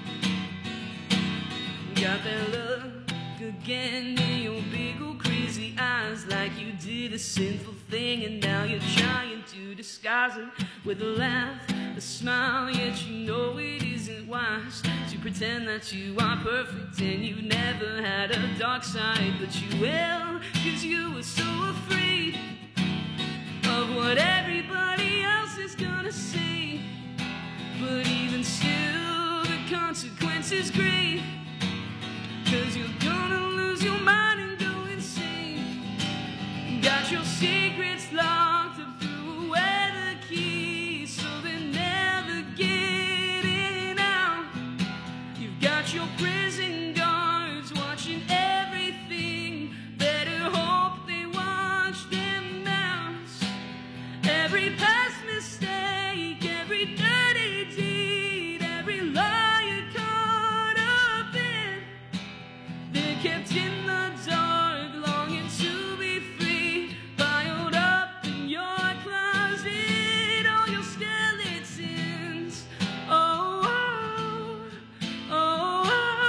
Got that look again in your big old crazy eyes, like you did a sinful thing, and now you're trying to disguise it with a laugh, a smile, yet you know it isn't wise to pretend that you are perfect and you've never had a dark side. But you will, 'cause you were so afraid of what everybody else is gonna say. But even still, the consequence is great, 'cause you're gonna lose your mind and go insane. Got your secrets locked up through where the key, so they're never getting out. You've got your prison guards watching everything, better hope they watch their mouths. Every past mistake, every dirty deed, every lie you caught up in, they're kept in the dark, longing to be free, piled up in your closet, all your skeletons. Oh, oh, oh,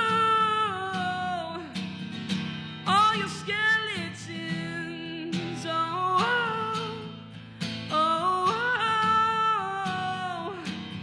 oh, all your skeletons. Oh, oh, oh, oh.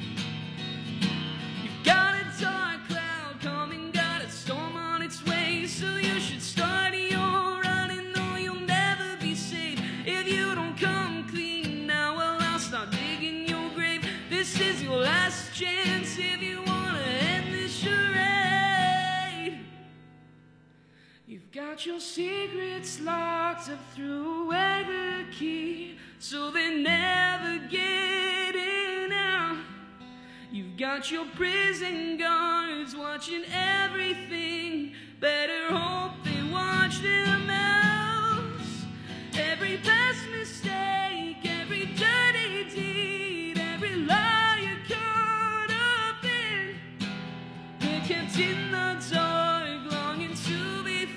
You've got a dark cloud coming, got a storm on its way, so you should start your running, though you'll never be safe if you don't come clean now. Well, I'll start digging your grave. This is your last chance if you wanna end this charade. You've got your secrets locked up through every key, so they're never getting out. You've got your prison guards watching everything, better hope they watch their mouths. Every past mistake, every dirty deed, every lie you caught up in, they're kept in the dark, longing to be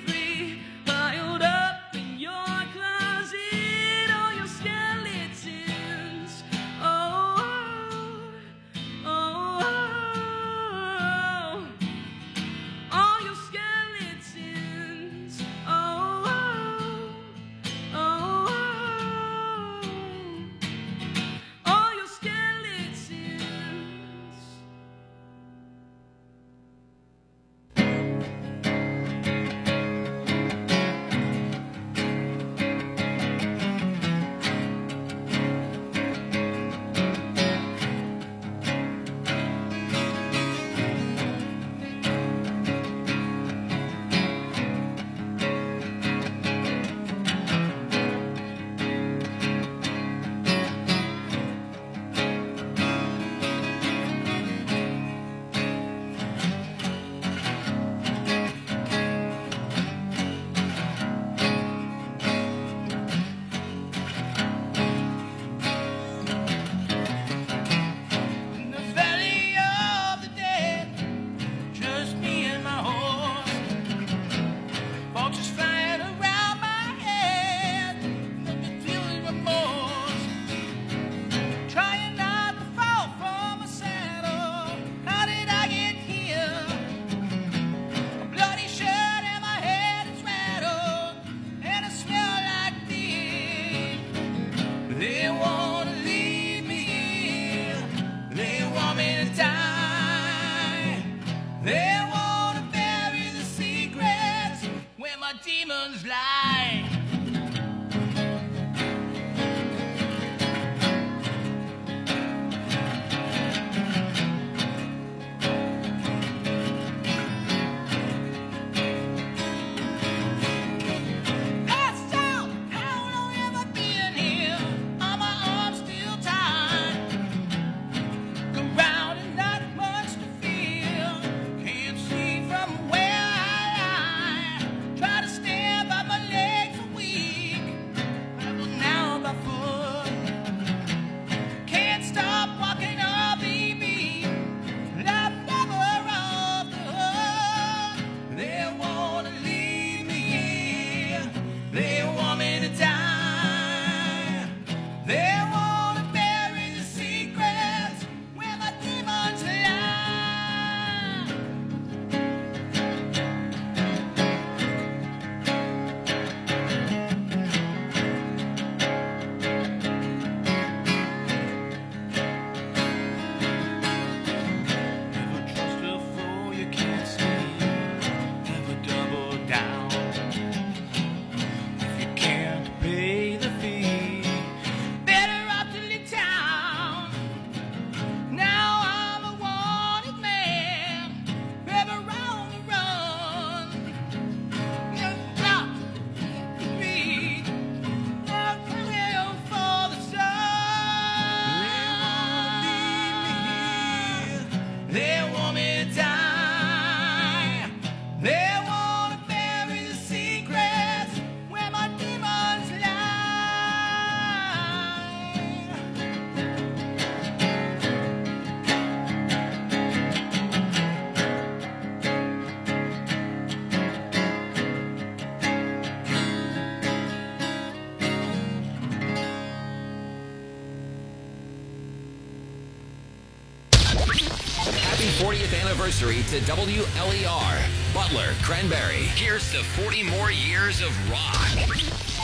Happy fortieth anniversary to W L E R, Butler, Cranberry. Here's to forty more years of rock.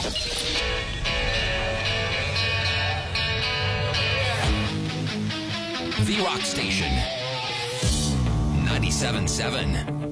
The Rock Station, ninety-seven point seven.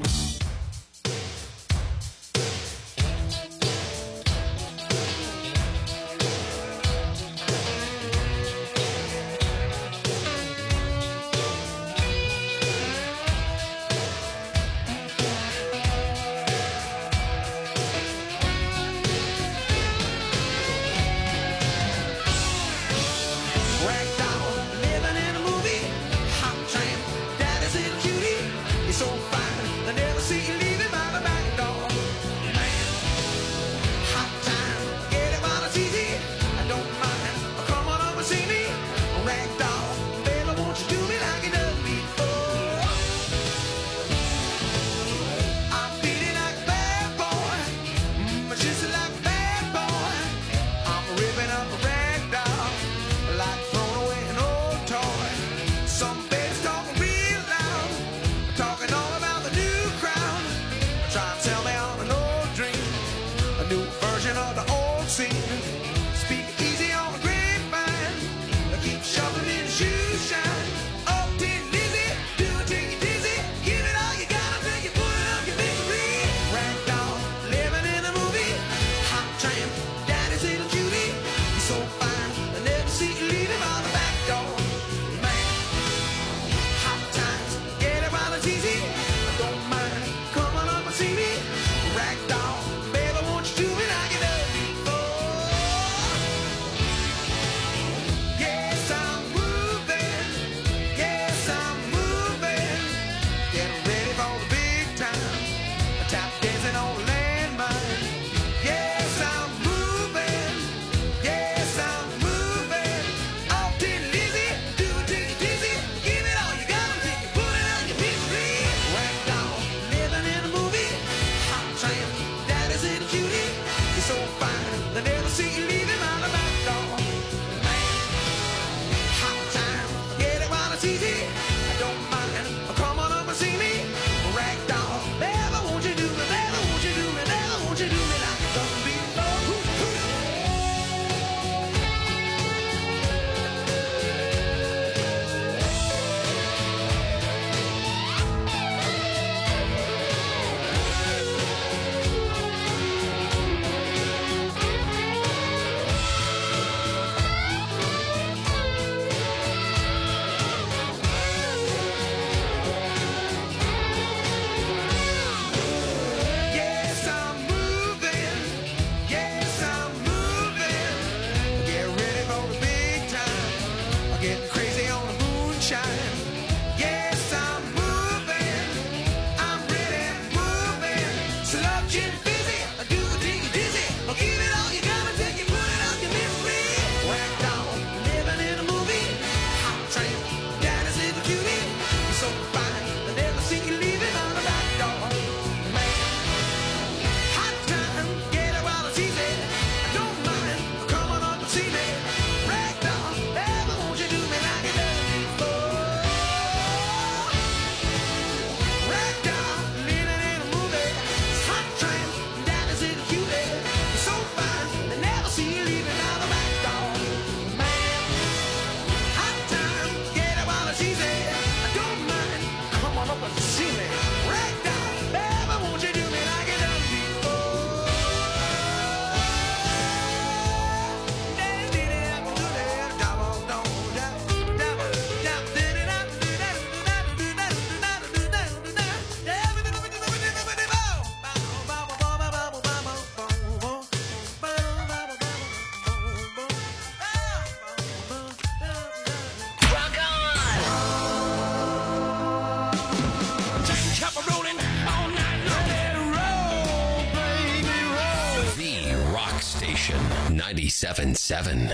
ninety-seven point seven.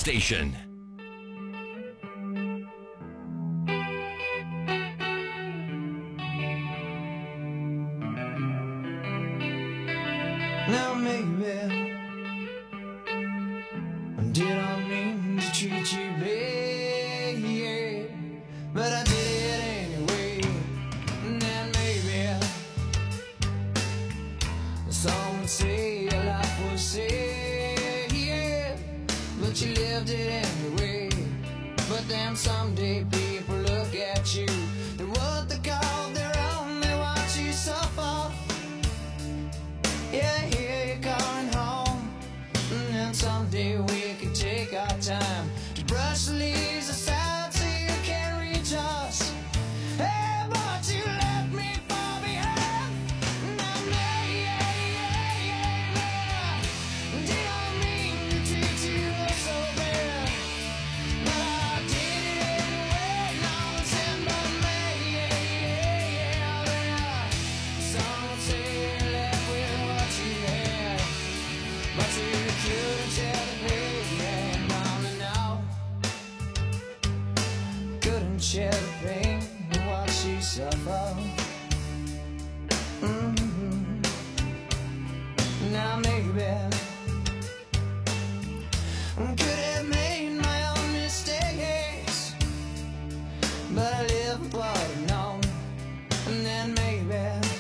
Station. Now maybe I didn't mean to treat you bad, but I did it anyway. And then maybe some would say your life was sad, but you lived it anyway. But then someday people look at you and what they call their own, they watch you suffer. Yeah, here you're going home. And then someday we could take our time to brush the leaves aside so you can reach us. Hey, but you left me far behind. Now, yeah, yeah, yeah, yeah, yeah. Didn't mean to treat you so bad, but I did it anyway. Now I'm saying, but man, yeah, yeah, yeah, yeah. Some would say you left with what you had, but you couldn't tell the baby, yeah, mama, now couldn't share the pain and watch you suffer. Mm-hmm. Now maybe I could have made my own mistakes, but I live with what I know. And then maybe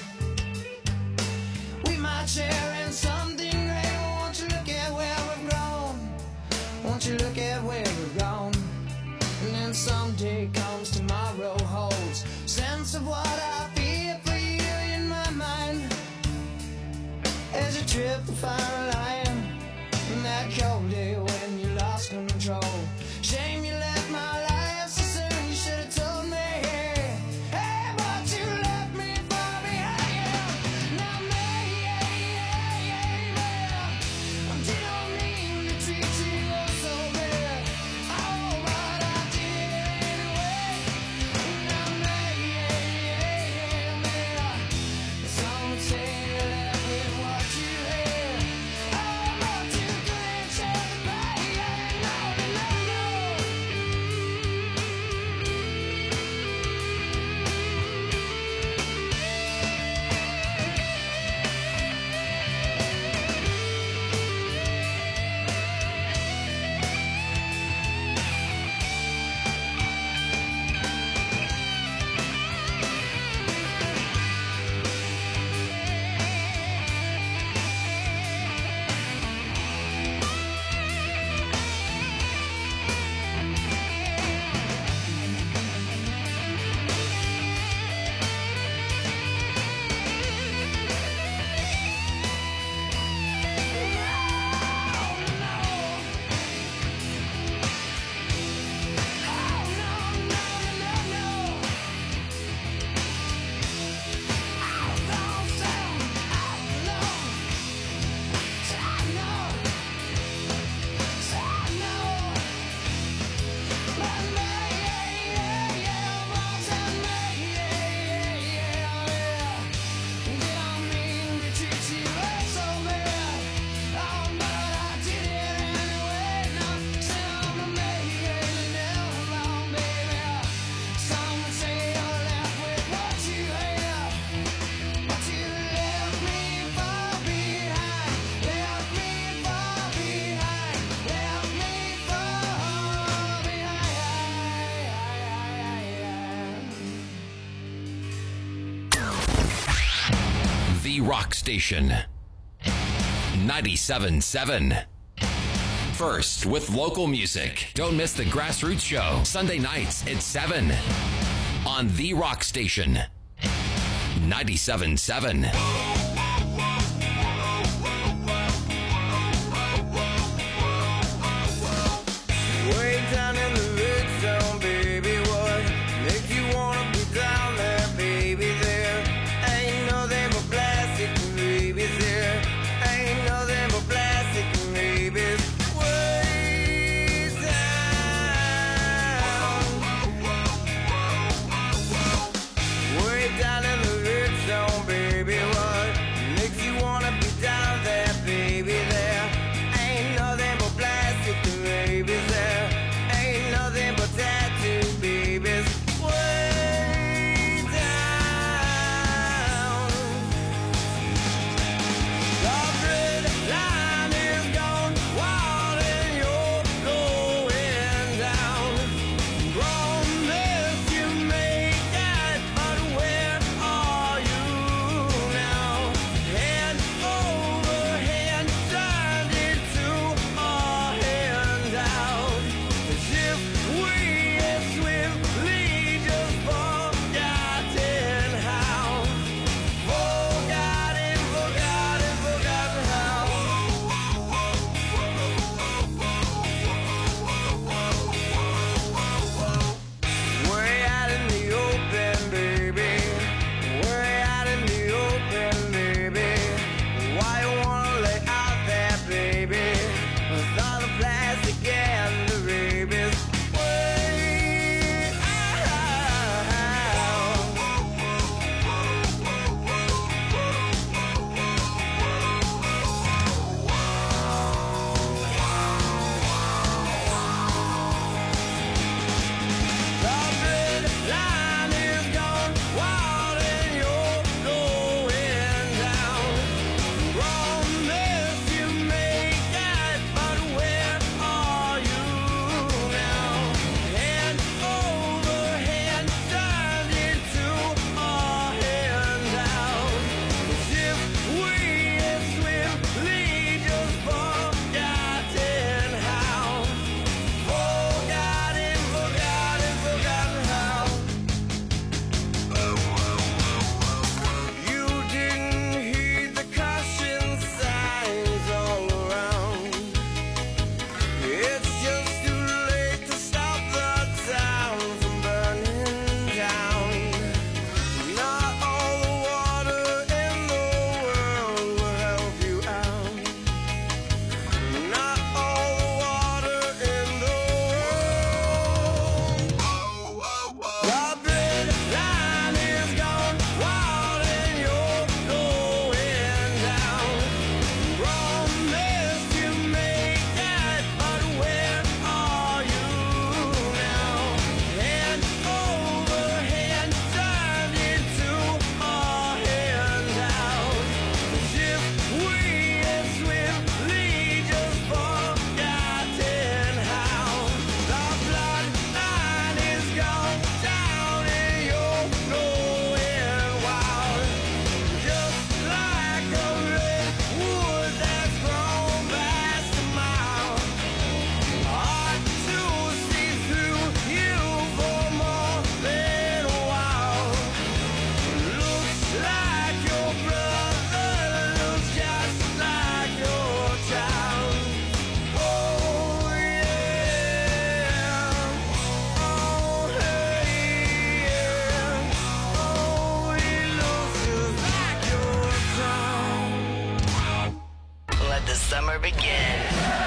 we might share in something great. Won't you look at where we've grown? Won't you look at where we've gone? And then someday comes tomorrow holds sense of what I feel for you in my mind. As you trip and fire a lion, and that cold day when you lost control. Shame you left my life so soon, you should have told me. Hey, but you left me far behind. Now me, yeah, yeah, yeah, yeah. I didn't mean to treat you so bad. Oh, but I did it anyway. Now me, yeah, yeah, yeah, yeah. Some would say you left with what you had. Oh, but you couldn't share the pain. No, no, no, no. The Rock Station. ninety-seven point seven. First with local music. Don't miss the Grassroots Show. Sunday nights at seven. On The Rock Station. ninety-seven point seven. Way down in the red zone, baby, what make you wanna be down there, baby, there? Ain't nothing but plastic babies there. Ain't nothing but plastic babies. Way down. Way down in the red zone, baby, what begin.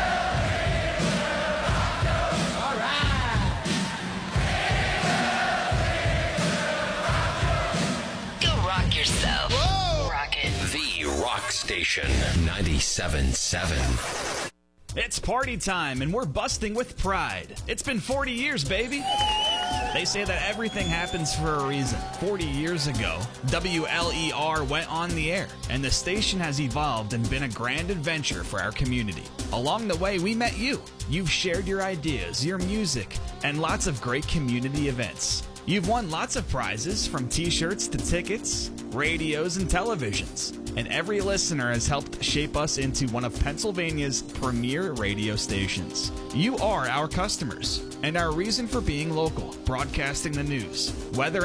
Go rock yourself. Whoa. Rock it. The Rock Station ninety-seven point seven. It's party time, and we're busting with pride. It's been forty years, baby. They say that everything happens for a reason. forty years ago, W L E R went on the air, and the station has evolved and been a grand adventure for our community. Along the way, we met you. You've shared your ideas, your music, and lots of great community events. You've won lots of prizes, from t-shirts to tickets, radios, and televisions. And every listener has helped shape us into one of Pennsylvania's premier radio stations. You are our customers and our reason for being local, broadcasting the news, weather,